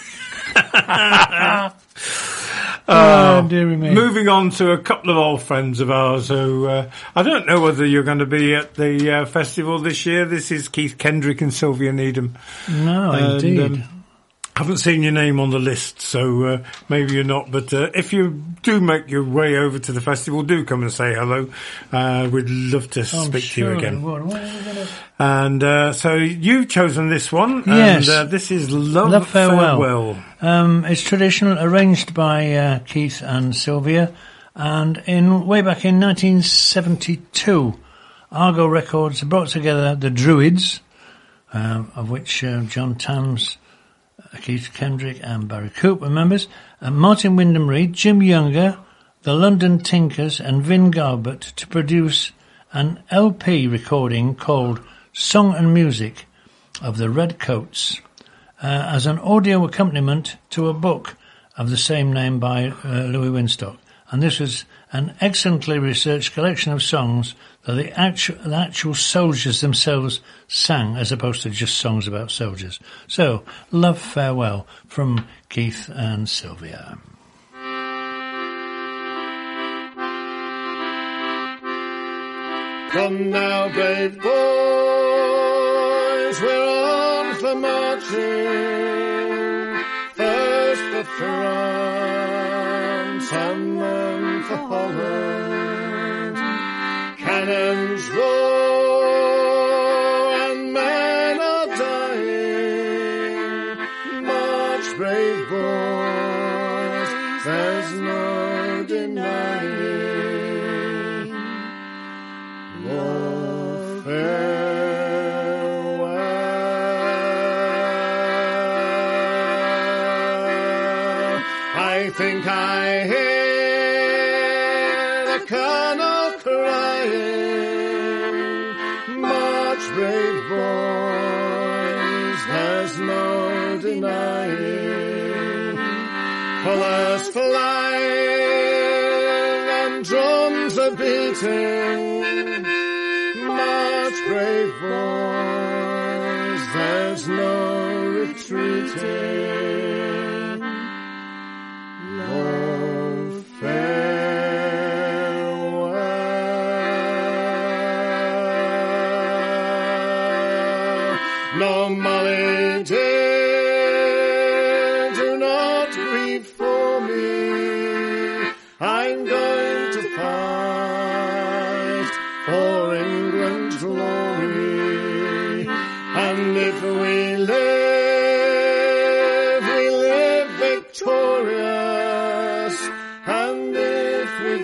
Oh, dearie me. Moving on to a couple of old friends of ours who, uh, I don't know whether you're going to be at the uh, festival this year. This is Keith Kendrick and Sylvia Needham. No, And, indeed. um, haven't seen your name on the list, so uh, maybe you're not. But uh, if you do make your way over to the festival, do come and say hello. Uh, we'd love to I'm speak sure to you again. it would. What are we gonna- And uh, so you've chosen this one. Yes. And uh, this is Love, Love Farewell. Farewell. Um, it's traditional, arranged by uh, Keith and Sylvia, and in way back in nineteen seventy-two, Argo Records brought together the Druids, um, of which uh, John Tams, uh, Keith Kendrick and Barry Coop were members, and Martin Wyndham Reed, Jim Younger, the London Tinkers and Vin Garbett to produce an L P recording called Song and Music of the Red Coats, uh, as an audio accompaniment to a book of the same name by uh, Louis Winstock. And this was an excellently researched collection of songs that the actual, the actual soldiers themselves sang, as opposed to just songs about soldiers. So, Love Farewell from Keith and Sylvia. Come now, brave boys, we're on for marching. First for France and then for Holland. Cannons roar and men are dying. March, brave boys, there's no denying. Oh, farewell. I think I hear the colonel crying. March, brave boys, there's no denying. Colours flying and drums are beating. March, brave boys, there's no retreating. Oh, farewell. No, Molly dear, do not grieve for me. I'm going to fight for England's glory. And if we live, we live victorious. And if we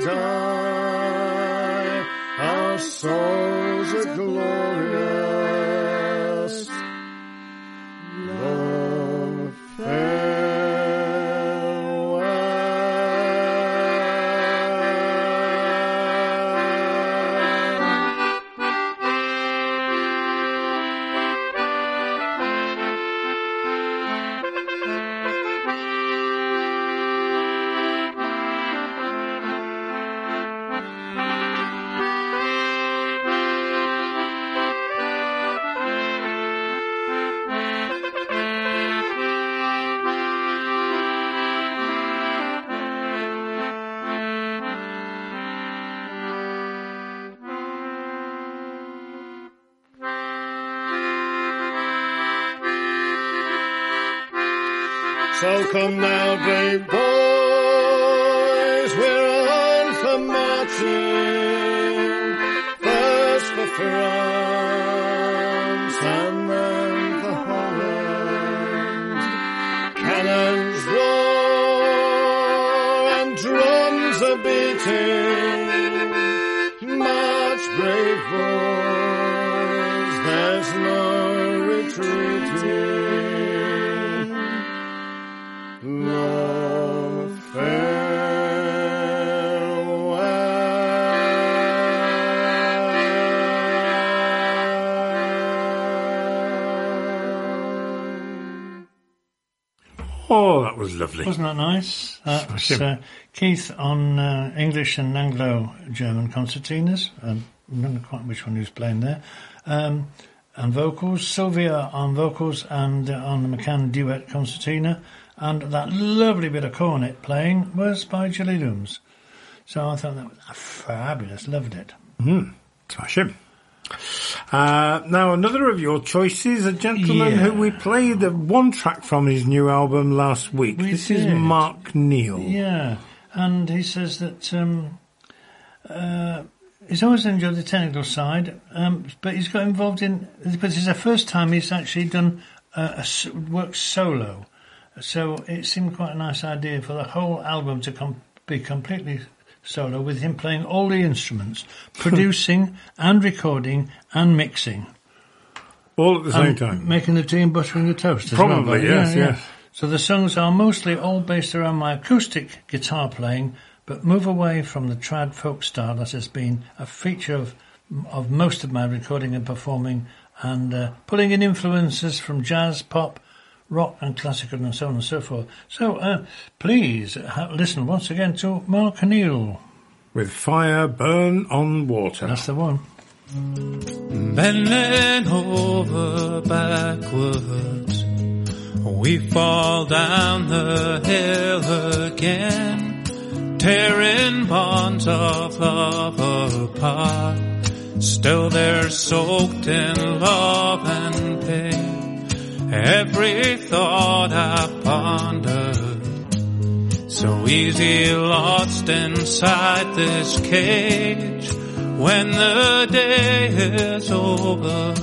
die, our souls are glorious. Oh, so come now, brave boys, we're on for marching. First for France and then for Holland. Cannons roar and drums are beating. March, brave boys, there's no retreating. No farewell. Oh, that was lovely. Wasn't that nice? That was uh, Keith on uh, English and Anglo-German concertinas. Um, I don't know quite which one he was playing there. Um, and vocals. Sylvia on vocals and uh, on the McCann duet concertina. And that lovely bit of cornet playing was by Julie Looms. So I thought that was fabulous. Loved it. Mm, smashing. Uh, now, another of your choices, a gentleman Yeah. who we played the one track from his new album last week. We this is did. Mark Neal. Yeah, and he says that um, uh, he's always enjoyed the technical side, um, but he's got involved in. But it's the first time he's actually done uh, a s- work solo, so it seemed quite a nice idea for the whole album to com- be completely solo, with him playing all the instruments, producing and recording and mixing. All at the same And time. making the tea and buttering the toast as Probably, well. but yes, yes. So the songs are mostly all based around my acoustic guitar playing, but move away from the trad folk style that has been a feature of of most of my recording and performing, and uh, pulling in influences from jazz, pop, rock and classical and so on and so forth. So uh, please ha- listen once again to Mark Neal. With Fire Burn on Water. That's the one. Bending over backwards, we fall down the hill again, tearing bonds of love apart. Still they're soaked in love and pain, every thought I pondered. So easy lost inside this cage. When the day is over,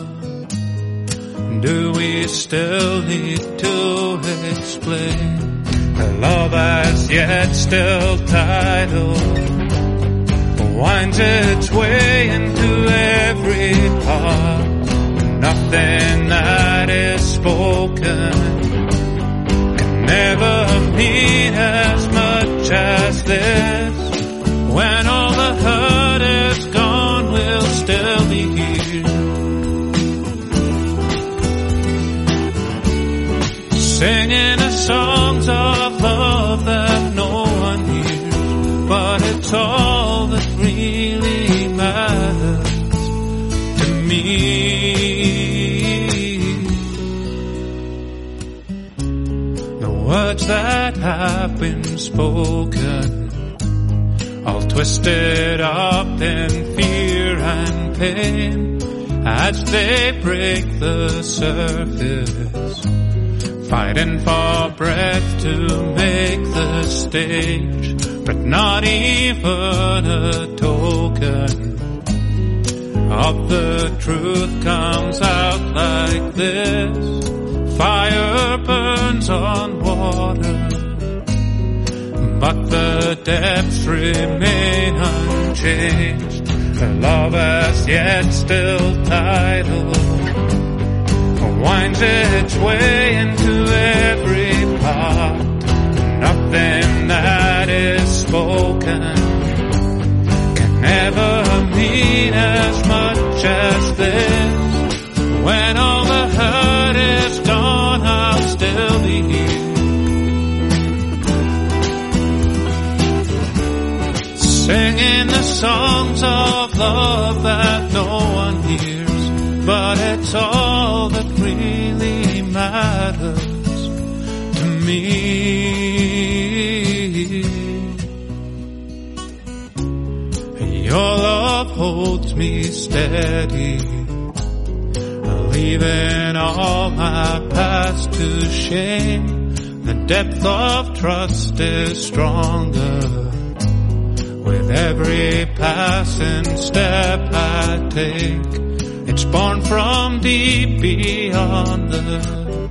do we still need to explain? The love as yet still tidal winds its way into every part. Nothing that is spoken can never mean as much as this. When all the hurt is gone, we'll still be here, singing the songs of love that no one hears. But it's all that really matters to me. The words that have been spoken, all twisted up in fear and pain, as they break the surface, fighting for breath to make the stage, but not even a token of the truth comes out like this. Fire burns on water, but the depths remain unchanged. The love as yet still tidal winds its way into every part. Nothing that is spoken can ever mean as much as this. When all the hurt is gone, I'll still be here, singing the songs of love that no one hears. But it's all that really matters to me. Your love holds me steady, leaving all my past to shame. The depth of trust is stronger with every passing step I take. It's born from deep beyond the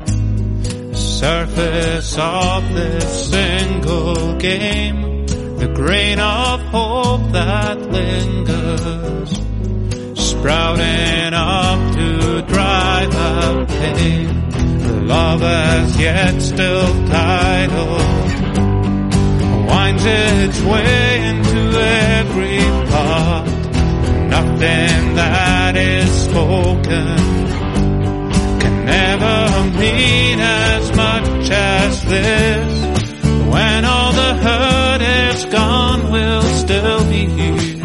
surface of this single game. The grain of hope that lingers, sprouting up to drive out pain. The love as yet still tidal winds its way into every part. Nothing that is spoken can never mean as much as this. When all the hurt is gone, we'll still be here.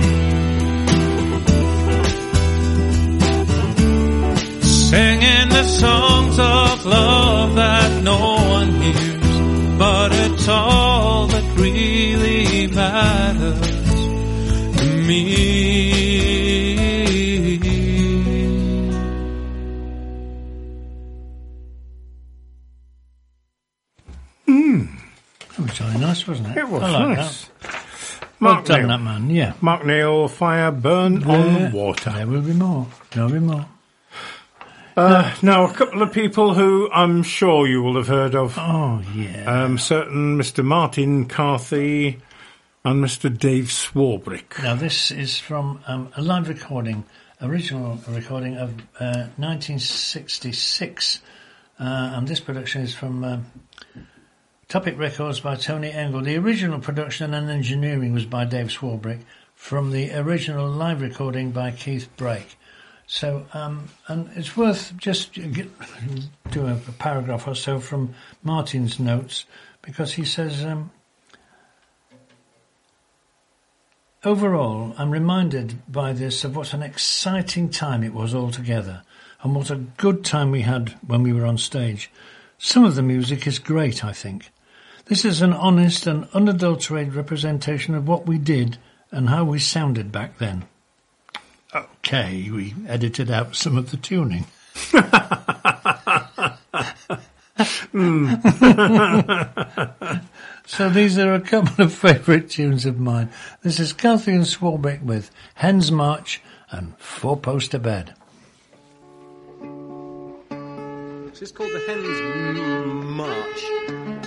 Singing the songs of love that no one hears, but it's all that really matters to me. That was really nice, wasn't it? It was I like nice. that. Well Mark done, Neal. that man, yeah. Mark Neal, Fire, Burn Yeah. on Water. There will be more. There will be more. Uh, now, a couple of people who I'm sure you will have heard of. Oh, yeah. Um, certain Mister Martin Carthy and Mister Dave Swarbrick. Now, this is from um, a live recording, original recording of uh, nineteen sixty-six, uh, and this production is from um, Topic Records by Tony Engel. The original production and engineering was by Dave Swarbrick, from the original live recording by Keith Brake. So, um, and it's worth just get, do a, a paragraph or so from Martin's notes, because he says, um, overall, I'm reminded by this of what an exciting time it was altogether, and what a good time we had when we were on stage. Some of the music is great, I think. This is an honest and unadulterated representation of what we did and how we sounded back then. Okay, we edited out some of the tuning. So these are a couple of favourite tunes of mine. This is Carthy and Swarbrick with Hen's March and Four Poster Bed. This is called the Hen's March.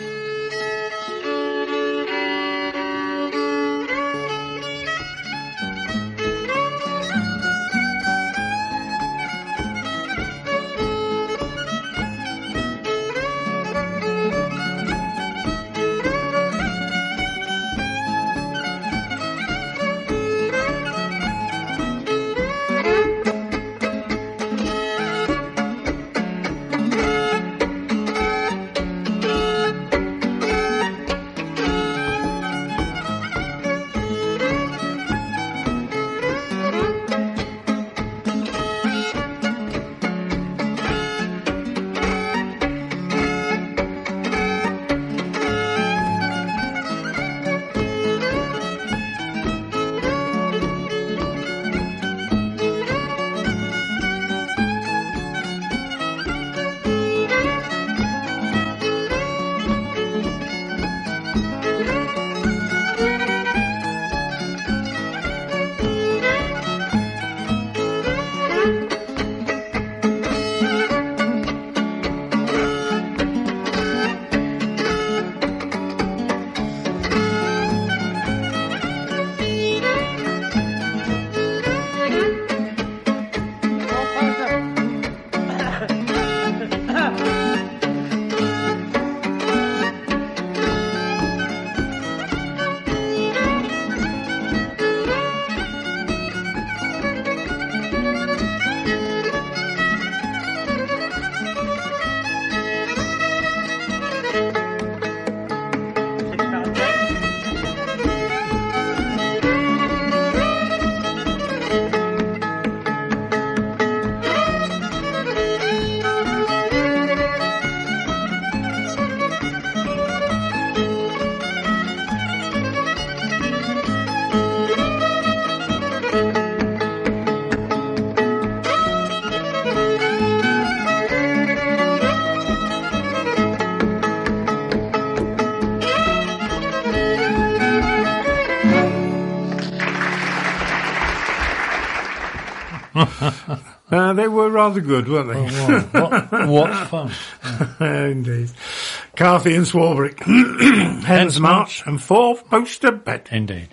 Uh, they were rather good, weren't they? Oh, what, what fun. Yeah. Indeed. Carthy and Swarbrick. Hen's March and Four Poster Bed. Indeed.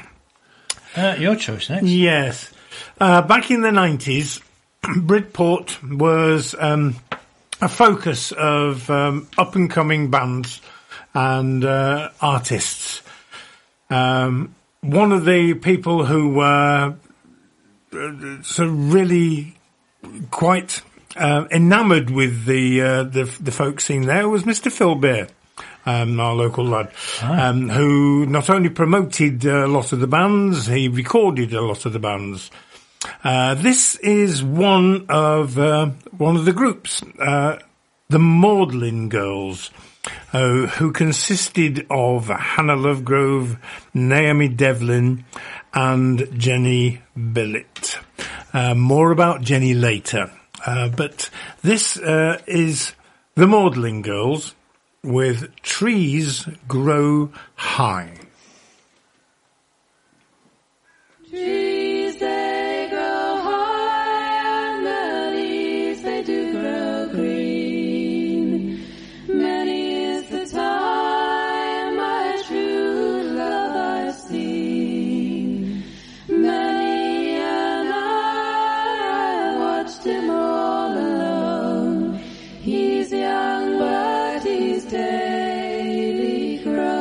Uh, your choice next. Yes. Uh, back in the nineties, Bridport was um, a focus of um, up-and-coming bands and uh, artists. Um, one of the people who were uh, so really quite uh, enamoured with the, uh, the the folk scene there was Mister Phil Beer. um, our local lad, um, who not only promoted a lot of the bands, he recorded a lot of the bands. Uh, this is one of uh, one of the groups, uh, the Magdalen Girls, uh, who consisted of Hannah Lovegrove, Naomi Devlin, and Jenny Billett. Uh, more about Jenny later. Uh, but this uh, is the Magdalen Girls with Trees Grow High. Trees they grow high and the leaves they do grow green. Many is the time my true love I've seen. Many an hour I watched him all alone. He's young but he's daily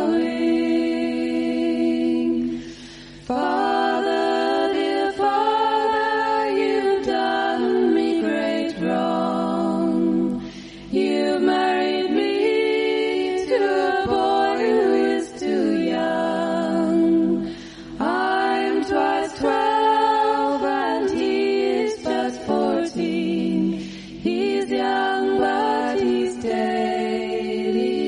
growing. Father, dear Father, you've done me great wrong. You've married me to a boy who is too young. I'm twice twelve and he is just fourteen. He's young but he's daily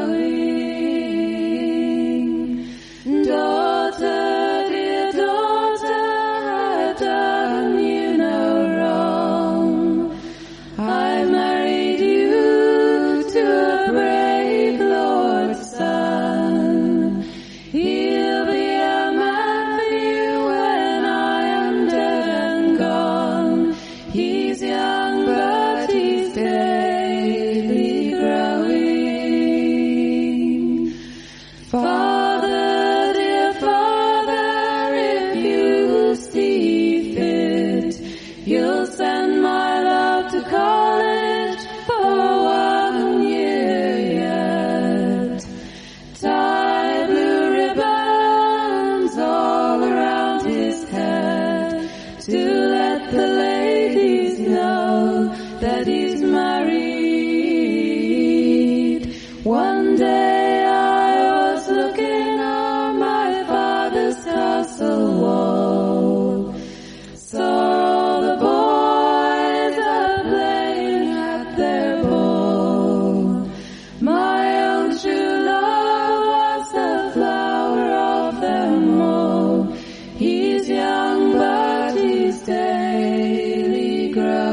growing. Daughter, dear daughter, I've done you no wrong. I married you to a brave Lord's son. He'll be a man for you when I am dead and gone. He's young but he's daily growing. Father, dear Father, if you see fit, you'll send my love to college for one year yet. Tie blue ribbons all around his head to let the ladies know that he's married. One day I was looking on my father's castle wall, saw all the boys a-playing at their ball. My own true love was the flower of them all. He's young but he's daily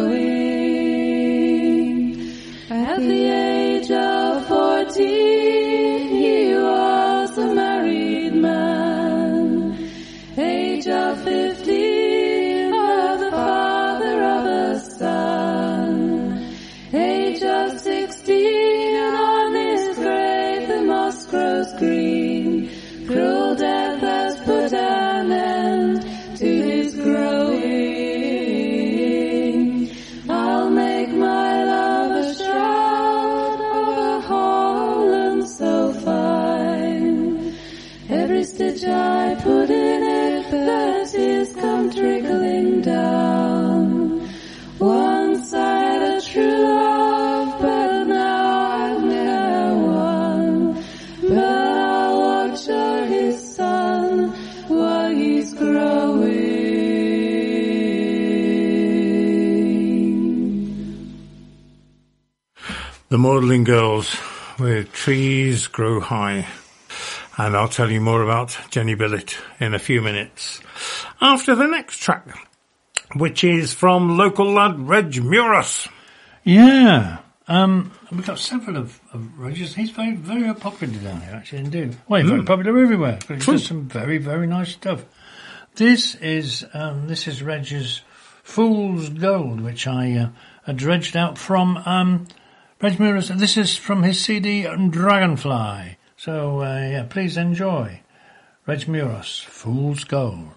growing. At the age of fourteen, he was a married man. Age of fifteen, was the father of a son. Age of sixteen, on his grave the moss grows green. Cruel death has put an end to his growing. I'll make my love a shroud of a holland so fine. Every stitch I put in it, the tears come trickling down. Once I had a true love, but now I've never one. But I'll watch o'er his son while he's growing. The Magdalen Girls with Trees Grow High. And I'll tell you more about Jenny Billett in a few minutes. After the next track, which is from local lad Reg Muros. Yeah. Um, we've got several of, of Reg's. He's very, very popular down here, actually, indeed. Well, he's very Mm. popular everywhere. But he True. does some very, very nice stuff. This is um, this is Reg's Fool's Gold, which I uh, uh, dredged out from um, Reg Muros. This is from his C D Dragonfly. So, uh, yeah, please enjoy Reg Muros, Fool's Gold.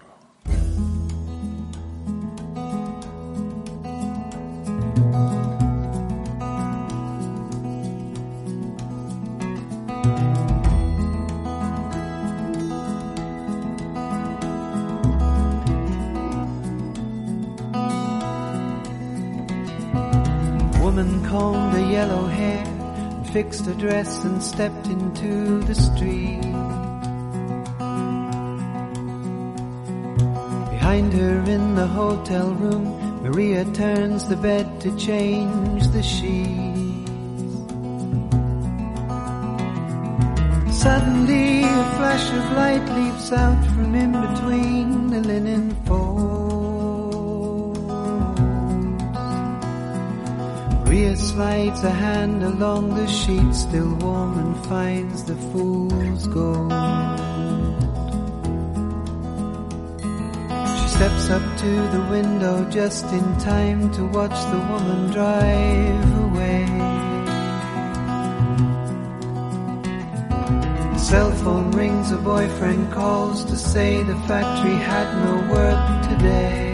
Woman combed her yellow hair and fixed her dress and stepped into the street. Behind her in the hotel room, Maria turns the bed to change the sheets. Suddenly a flash of light leaps out from in between the linen folds. Maria slides a hand along the sheet, still warm, and finds the fool's gold. She steps up to the window just in time to watch the woman drive away. The cell phone rings, a boyfriend calls to say the factory had no work today.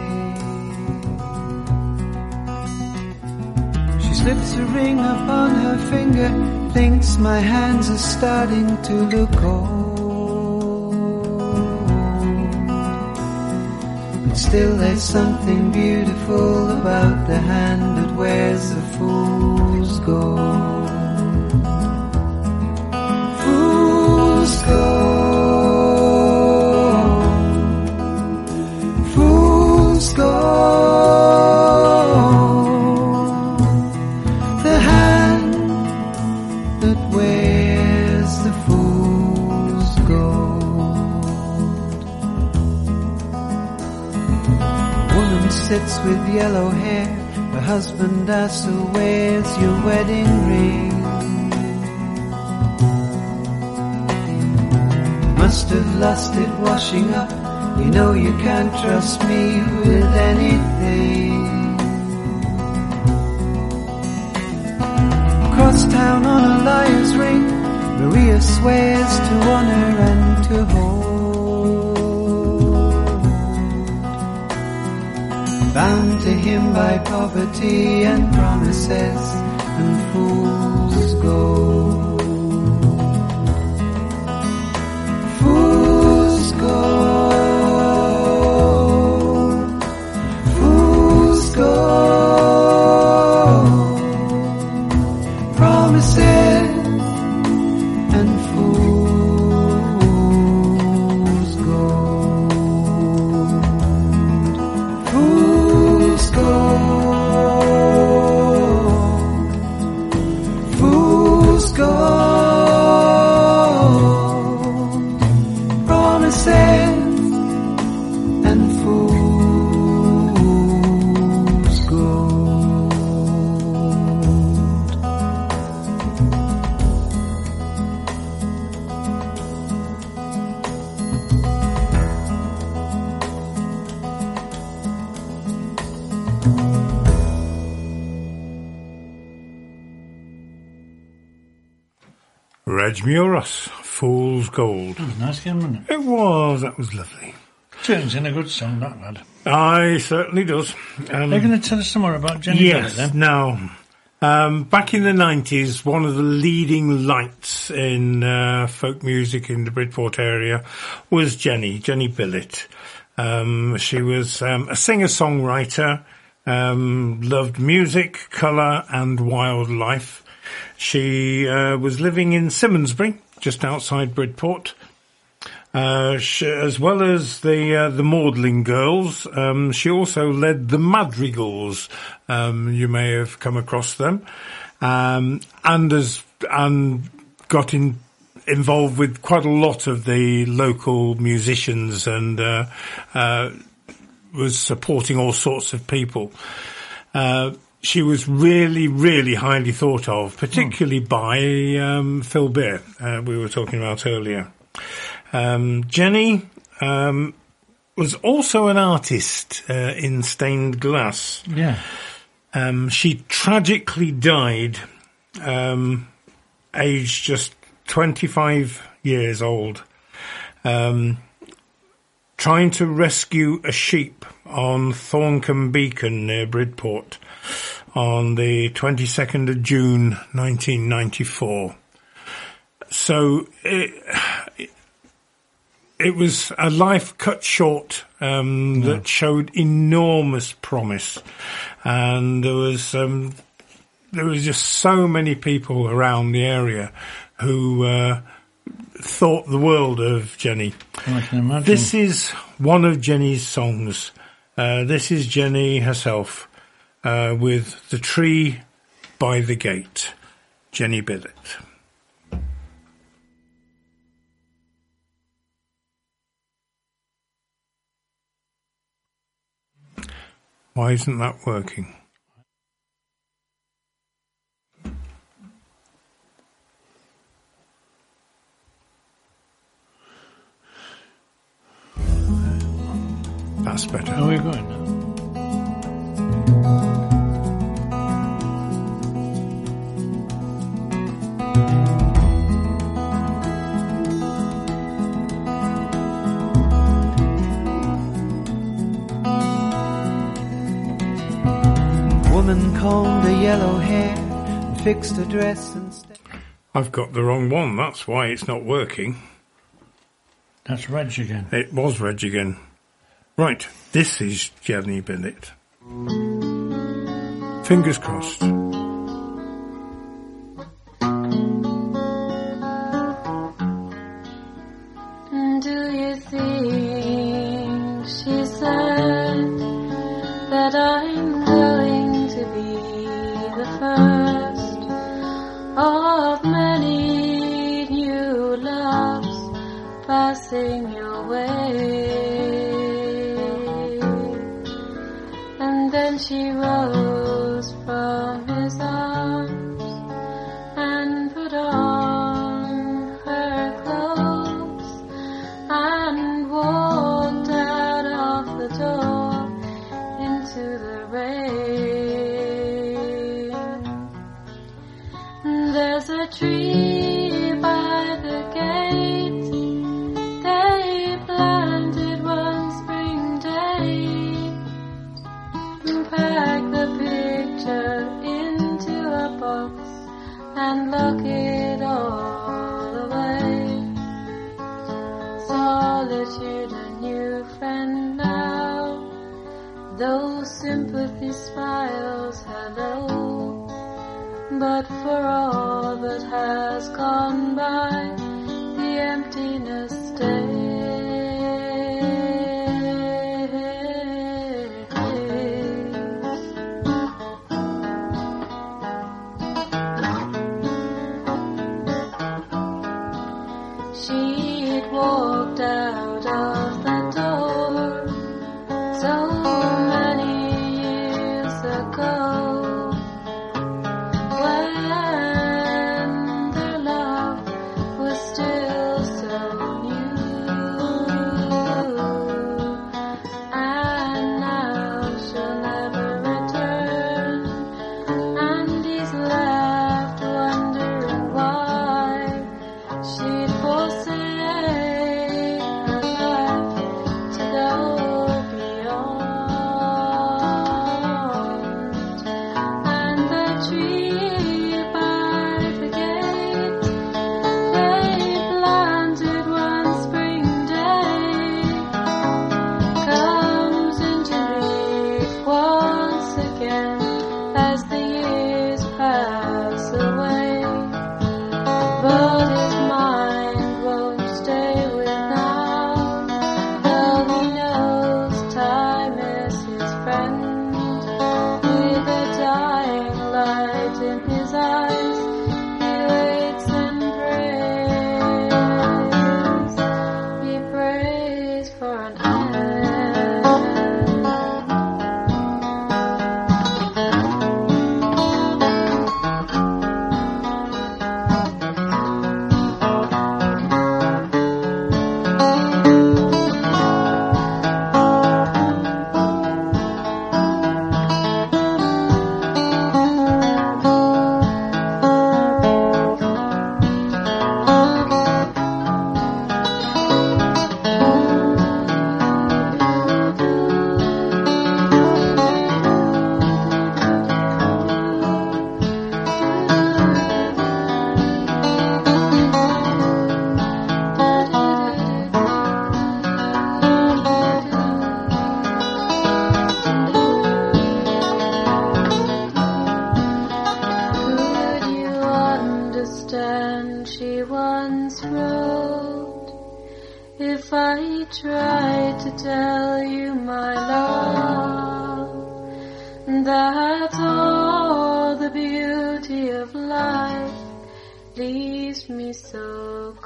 She slips a ring upon her finger, thinks my hands are starting to look old. But still there's something beautiful about the hand that wears the fool's gold. Fool's gold, fool's gold, the hand that wears the fool's gold. A woman sits with yellow hair, her husband asks her, where's your wedding ring? Must have lost it washing up, you know you can't trust me with anything. Across town on a liar's ring, Maria swears to honor and to hold. Bound to him by poverty and promises and fool's gold. Fool's gold, fool's gold, promises and fool's gold, fool's gold, fool's gold. And fool's gold. Reg Muros, Fool's Gold. That was nice game, wasn't it? It was, that was lovely. Turns in a good song, that lad. Aye, certainly does. Um, Are you going to tell us some more about Jenny yes, Billett, then? now, um, back in the nineties, one of the leading lights in uh, folk music in the Bridport area was Jenny, Jenny Billett. Um, she was um, a singer-songwriter, um, loved music, colour and wildlife. She uh, was living in Simmonsbury, just outside Bridport. Uh, she, as well as the uh, the Maudling Girls, um, she also led the Madrigals. Um, you may have come across them, um, and as and got in, involved with quite a lot of the local musicians, and uh, uh, was supporting all sorts of people. Uh, She was really, really highly thought of, particularly mm. by um, Phil Beer, uh, we were talking about earlier. Um, Jenny um, was also an artist uh, in stained glass. Yeah. Um, she tragically died, um, aged just twenty-five years old, um, trying to rescue a sheep on Thorncombe Beacon near Bridport on the twenty-second of June nineteen ninety-four. So it, it, it was a life cut short um, that yeah. showed enormous promise, and there was um, there was just so many people around the area who uh, thought the world of Jenny. I can imagine. This is one of Jenny's songs. Uh, this is Jenny herself uh, with The Tree by the Gate. Jenny Billett. Why isn't that working? That's better. How are we going now? Woman combed her yellow hair and fixed her dress and st- I've got the wrong one. That's why it's not working. That's Reg again. It was Reg again. Right, this is Jenny Billett. Fingers crossed. Do you think she said that I'm going to be the first of many new loves passing your way? And then she rose from his arms and put on her clothes and walked out of the door into the rain. There's a tree by the gate they planted one spring day. Pack the picture into a box and lock it all away. Solitude a new friend now, though sympathy smiles hello. But for all that has gone by, the emptiness stays. She'd walked out of the door so many years ago, when their love was still so new. I tried to tell you, my love, that all the beauty of life leaves me so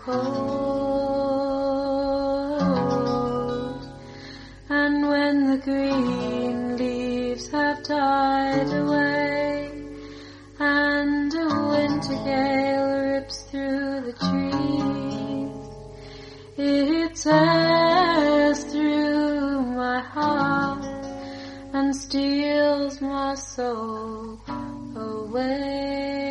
cold? And when the green leaves have died away, and a winter gale rips through the trees, it tears through my heart and steals my soul away.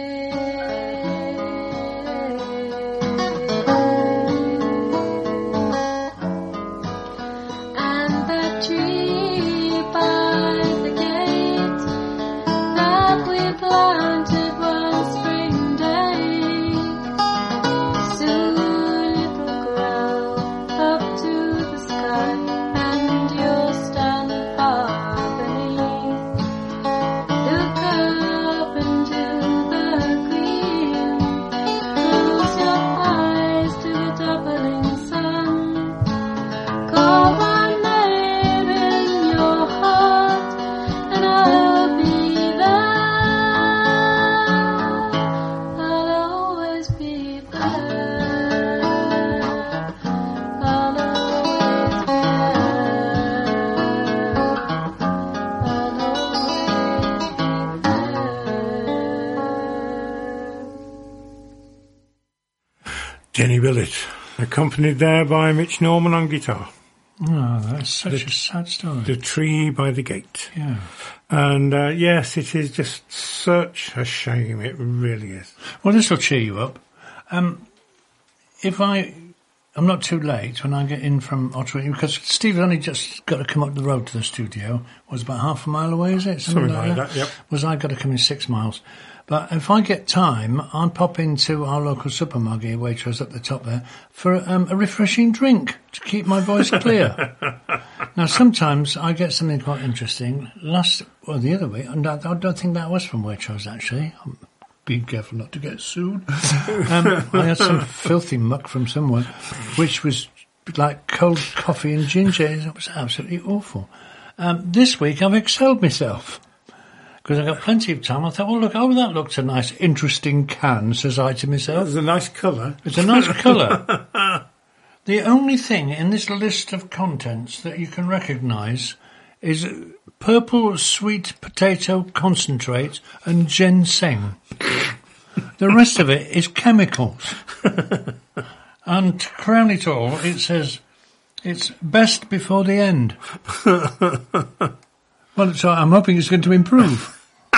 And that tree by the gate that we planted one spring day, soon it'll grow up to the sky, and you'll stand far beneath. Look up into the green, close your eyes to the doubling sun. Call my name in your heart, and I'll be there. I'll always be there. I'll always be Jenny Willett, accompanied there by Mitch Norman on guitar. Oh, that's such The- a sad story. The Tree by the Gate. Yeah. And uh, yes, it is just such a shame. It really is. Well, this will cheer you up. Um, if I, I'm not too late when I get in from Ottawa, because Steve's only just got to come up the road to the studio. Was about half a mile away, is it? Something like that, yep. Was I got to come in six miles? But if I get time, I'll pop into our local supermarket here, Waitrose up the top there, for um, a refreshing drink to keep my voice clear. Now, sometimes I get something quite interesting. Last, well, the other week, and I, I don't think that was from Waitrose, actually. I'm being careful not to get sued. um, I had some filthy muck from somewhere, which was like cold coffee and ginger. It was absolutely awful. Um, this week, I've excelled myself. Because I've got plenty of time. I thought, well, look, oh, that looks a nice, interesting can, says I to myself. It's a nice colour. It's a nice colour. The only thing in this list of contents that you can recognise is purple sweet potato concentrate and ginseng. The rest of it is chemicals. And to crown it all, it says, it's best before the end. Well, so I'm hoping it's going to improve.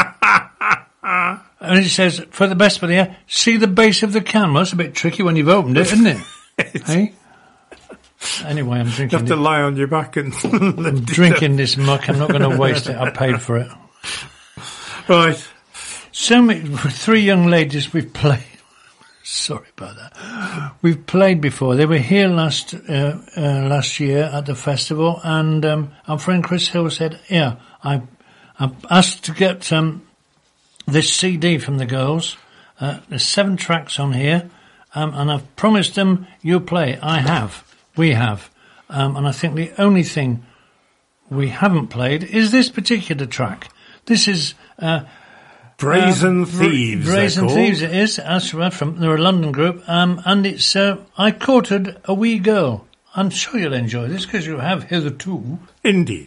And it says, for the best for the end, see the base of the can. Well, that's a bit tricky when you've opened it, isn't it? Hey? Anyway, I'm drinking You have to it. lie on your back and... I'm drinking this muck. I'm not going to waste it. I paid for it. Right. So many, three young ladies we've played. Sorry about that. We've played before. They were here last uh, uh, last year at the festival, and um, our friend Chris Hill said, yeah, I, I asked to get um, this C D from the girls. Uh, there's seven tracks on here, um, and I've promised them you'll play. I have. We have. Um, and I think the only thing we haven't played is this particular track. This is... Uh, Brazen uh, Thieves, Bra- Brazen they're Thieves, called. it is. That's right, from, they're a London group. Um, and it's uh, I Courted a Wee Girl. I'm sure you'll enjoy this because you have hitherto. Indeed.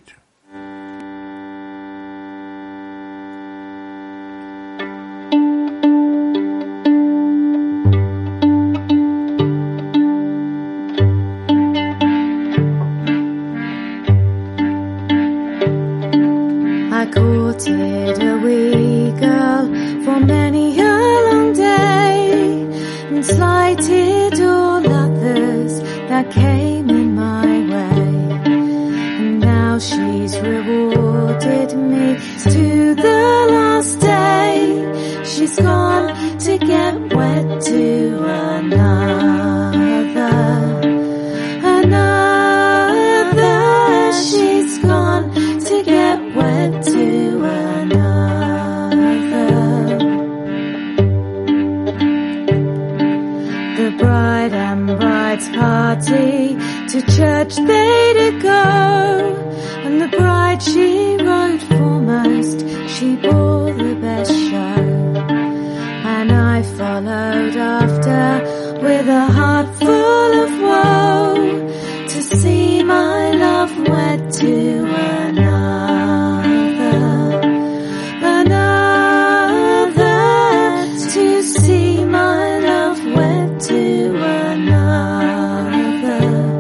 I courted a wee girl for many a long day, and slighted all others that came in my way. And now she's rewarded me to the last day. She's gone to get wed to another, another. She's gone to get wed to another. The bride and bride's party To church they did go, and the bride she rode foremost, she bore the best show. And I followed after with a heart full of woe, to see my love wed to another, another, to see my love wed to another.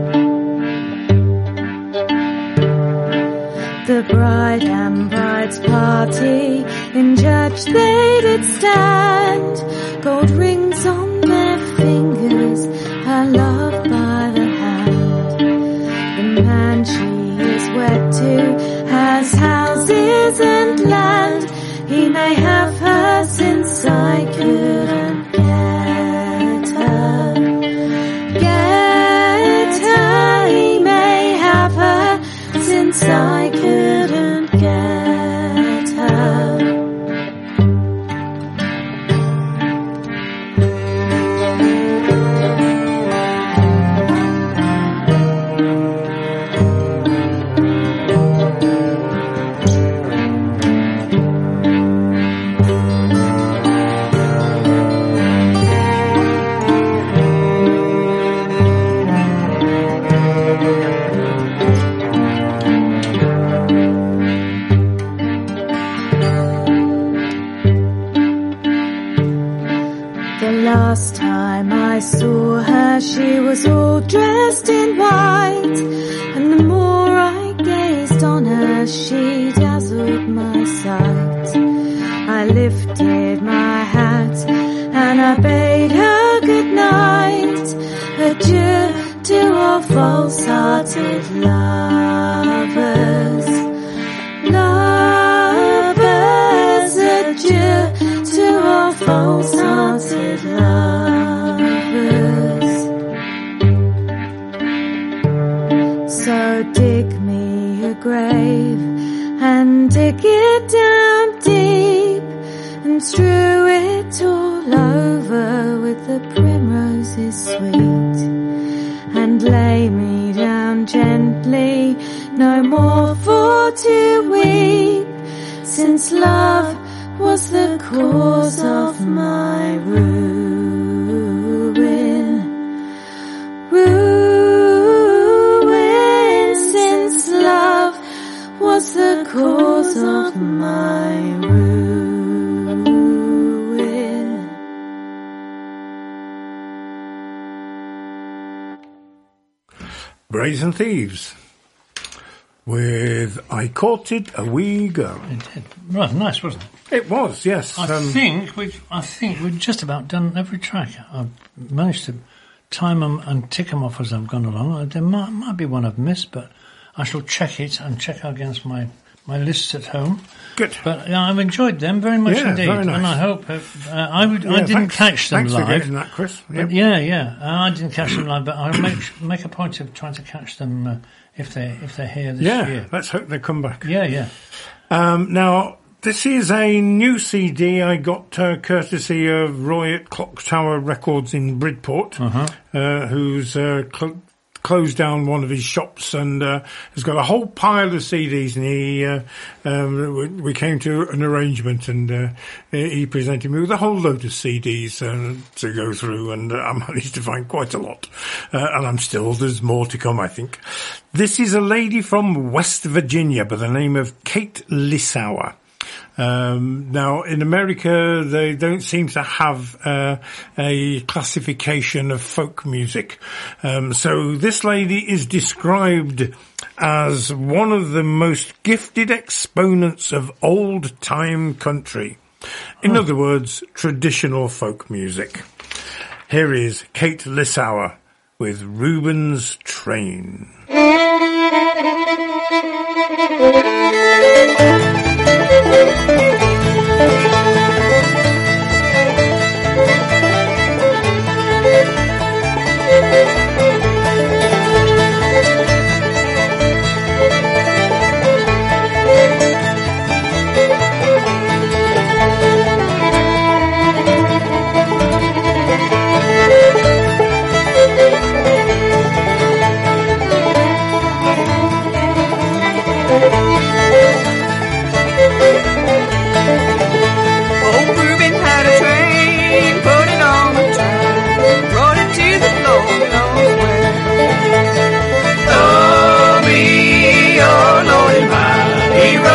The bride and bride's party in church they did stand, gold rings on their fingers, her love by the hand. The man she is wed to has houses and land, he may have her since I couldn't get her. Get her, he may have her since I couldn't get her. Last time I saw her, she was all dressed in white, and the more I gazed on her, she dazzled my sight. I lifted my hat and I bade her good night. Adieu to all false-hearted lovers, lovers. Adieu to all false-hearted lovers. So dig me a grave and dig it down deep, and strew it all over with the primroses sweet, and lay me down gently, no more for to weep, since love was the cause of my ruin, ruin, since love was the cause of my ruin. Brazen Thieves with I Courted a Wee Girl. It did. Rather nice, wasn't it? It was, yes. I um, think we I think we've just about done every track. I've managed to time them and tick them off as I've gone along. There might, might be one I've missed, but I shall check it and check against my, my lists at home. Good. But yeah, I've enjoyed them very much yeah, indeed, very nice. And I hope uh, uh, I would. Yeah, I didn't thanks, catch them thanks live. for getting that, Chris. Yep. But yeah, yeah, uh, I didn't catch them live, but I'll make make a point of trying to catch them uh, if they if they're here this yeah, year. Let's hope they come back. Yeah, yeah. Um, now, this is a new C D I got uh, courtesy of Roy at Clock Tower Records in Bridport, Uh-huh. uh, who's uh, cl- closed down one of his shops and uh, has got a whole pile of C Ds. And he, uh, um, we came to an arrangement, and uh, he presented me with a whole load of C Ds uh, to go through, and uh, I managed to find quite a lot. Uh, and I'm still, there's more to come, I think. This is a lady from West Virginia by the name of Kate Lissauer. Um, now, in America, they don't seem to have uh, a classification of folk music. Um, so this lady is described as one of the most gifted exponents of old-time country. In Oh. other words, traditional folk music. Here is Kate Lissauer with Reuben's Train.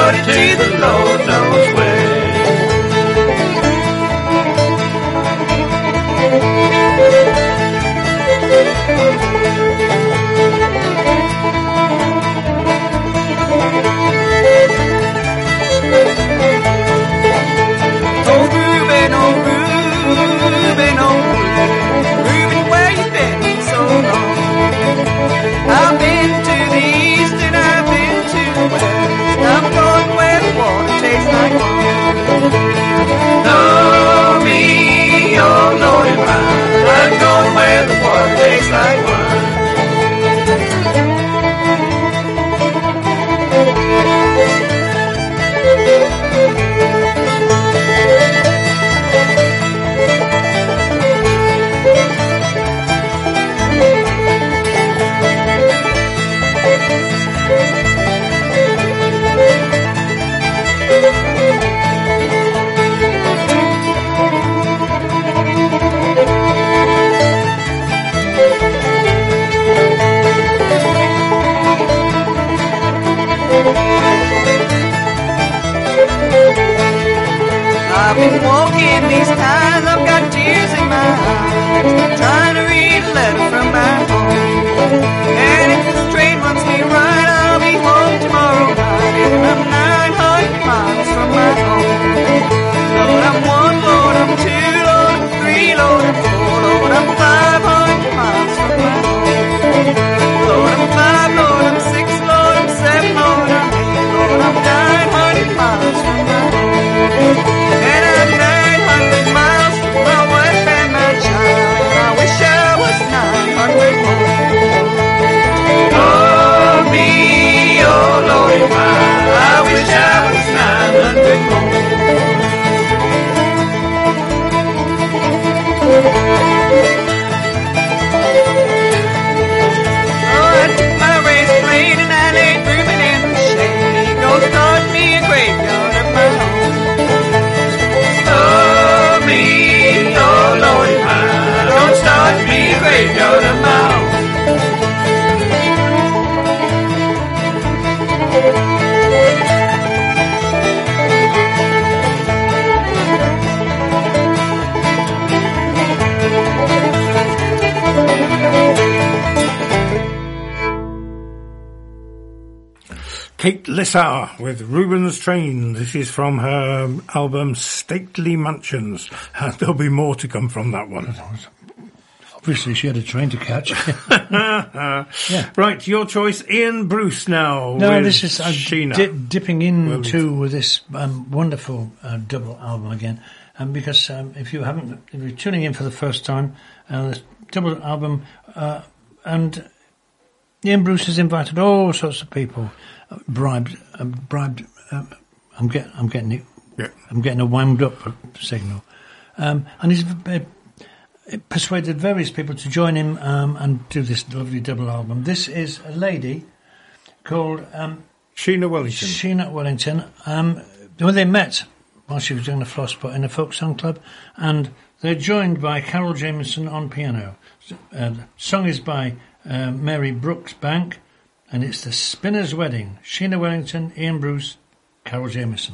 devoted to the Lord knows where. Oh Reuben, oh Reuben, oh Reuben, where you been so long? I've been to the east and I've been to the west. I'm going where the water tastes like wine. Know me, oh Lord and mine. I'm going where the water tastes like wine. I've been walking these times, I've got tears in my eyes, trying to read a letter from my home. And if the train wants me right, I'll be home tomorrow night. And I'm nine hundred miles from my home. Lord, I'm one, Lord, I'm two, Lord, I'm three, Lord, I'm four, Lord, I'm five hundred miles from my home. Lord, I'm five, Lord, I'm six, Lord, I'm seven, Lord, I'm eight, Lord, I'm nine hundred miles from my home. And I'm nine hundred miles from my wife and my child. I wish I was nine hundred more. Oh me, oh Lordy mine, I wish I was nine hundred more. Oh, I took my razor blade and I laid Reuben in the shade. Go start me a graveyard of my own. Oh me, oh Lordy mine, don't start me a graveyard of my own. Kate Lissar with Reuben's Train. This is from her album Stately Mansions. And there'll be more to come from that one. Obviously, she had a train to catch. yeah. Right, your choice, Ian Bruce now. No, with this is uh, Sheena. di- dipping into with this um, wonderful uh, double album again. Um, because um, if you haven't, if you're tuning in for the first time, uh, this double album, uh, and Ian Bruce has invited all sorts of people. Bribed, uh, bribed. Uh, I'm getting, I'm getting it. Yeah. I'm getting a wound up signal, um, and he's uh, persuaded various people to join him um, and do this lovely double album. This is a lady called um, Sheena Wellington. Sheena Wellington. Um, when they met while she was doing the floss pot in a folk song club, and they're joined by Carol Jameson on piano. Uh, the song is by uh, Mary Brooks Bank. And it's the Spinner's Wedding. Sheena Wellington, Ian Bruce, Carol Jameson.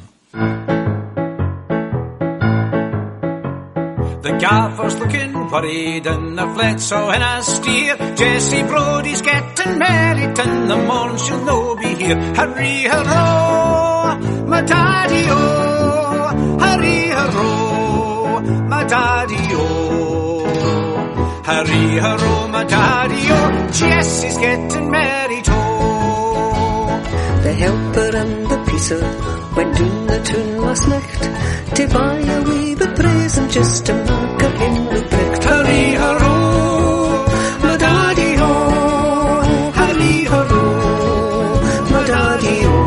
The gaffer's looking worried in the Fletso in a steer. Jessie Brody's getting married in the morn, she'll no be here. Hurry, hurrah, my daddy-o. Hurry, hurrah, my daddy-o. Hurry, hurrah, my daddy-o. Jessie's getting married, oh. The helper and the piecer went down the tune last night to buy a wee bit present just to mark her in the brick. Hurry, hurrah, my daddy-o. Hurry, hurrah, my daddy-o.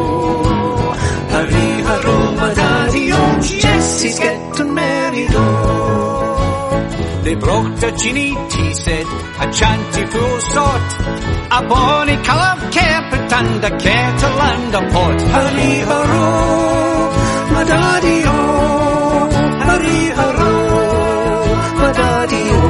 Hurry, hurrah, my daddy-o. Jessie's getting married, oh. They brought a genie tea set, a chanty full sort, a bonny coloured carpet and a kettle and a pot. Hurry, hurrah, my daddy-o. Hurry, hurrah, my daddy-o.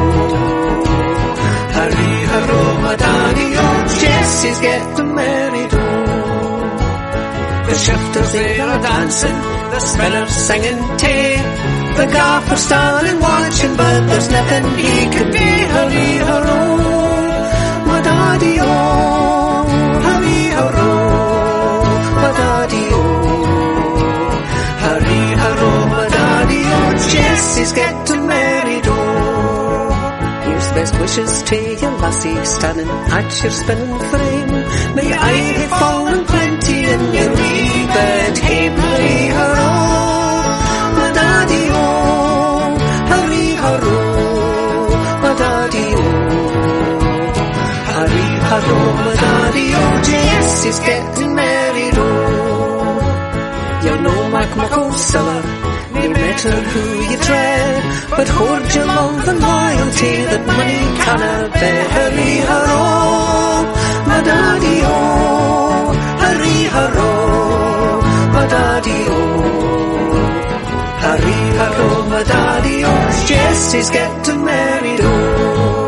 Hurry, hurrah, my daddy-o. Jessie's getting married, oh. The shifter painters they are dancing, the spinners singing tea. The gaffer standing watching, but there's nothing he can do. Hurry, hurro, my daddy, oh, hurry, hurro, my daddy, oh, hurry, hurro, my daddy, oh, Jessie's getting married, oh. Here's best wishes to you, lassie, standing at your spinning frame. May I have fallen plenty in your wee bed, hey, hurry, hurro, my daddy, oh, hurry, hurro, my daddy, oh, hurry, hurro, my daddy, oh, Jessie's getting married, oh. You know Mac O'Sullivan, no matter who you tread, but hold your love and loyalty that money cannot bear. Hurry, hurro, my daddy, oh, hurry, hurro, my daddy, oh, hurry, hurro, my daddy, oh, Jessie's getting married, oh.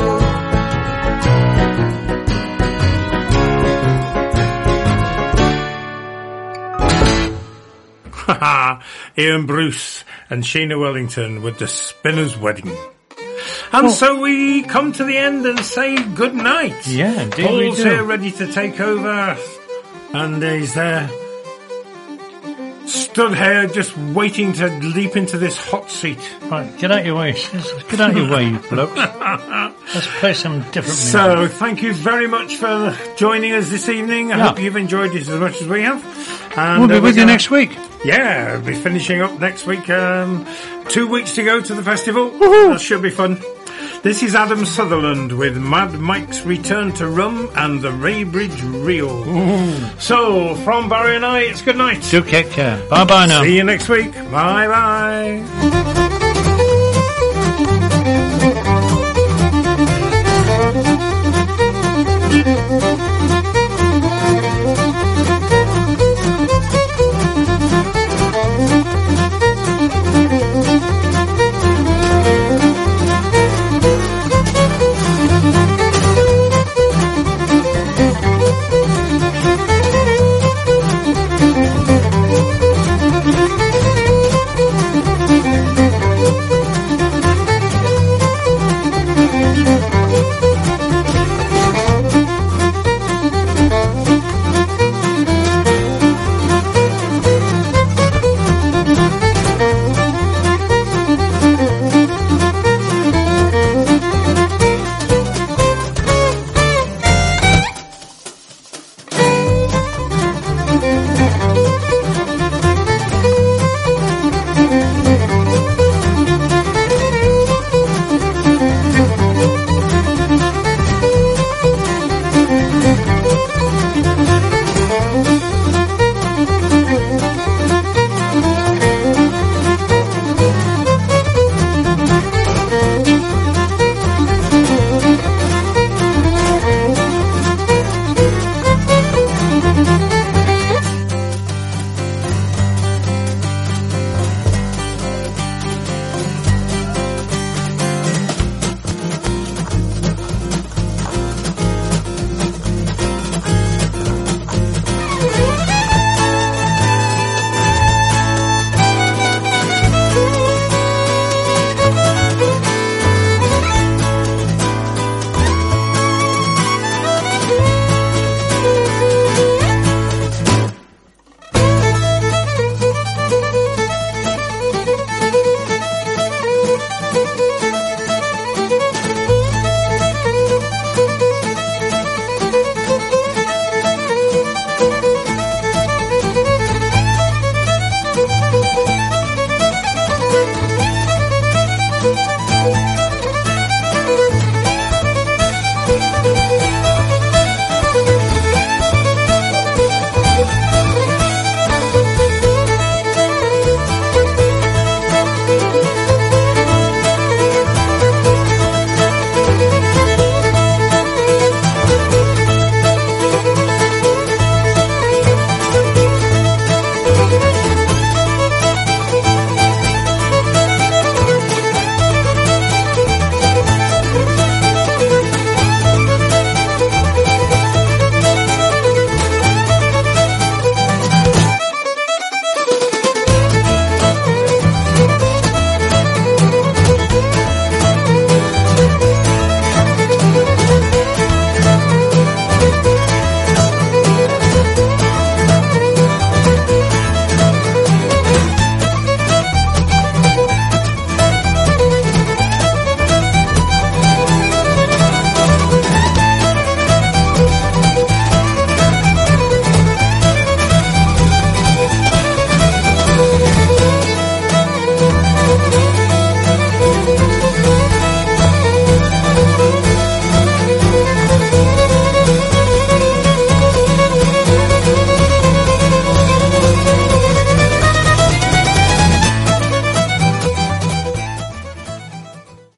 Ian Bruce and Sheena Wellington with the Spinner's Wedding. And Oh. so we come to the end and say good night. Yeah, indeed we Paul's do. here ready to take over, and he's there, stood here just waiting to leap into this hot seat. Right, get out your way. Get out your way, you blokes. Let's play some different music. So, thank you very much for joining us this evening. I Yeah. hope you've enjoyed it as much as we have. And, We'll be uh, with we're you gonna- next week. Yeah, we'll be finishing up next week. Um, two weeks to go to the festival. That should be fun. This is Adam Sutherland with Mad Mike's Return to Rum and the Raybridge Reel. So, from Barry and I, it's good night. Do take care. Bye-bye now. See you next week. Bye-bye.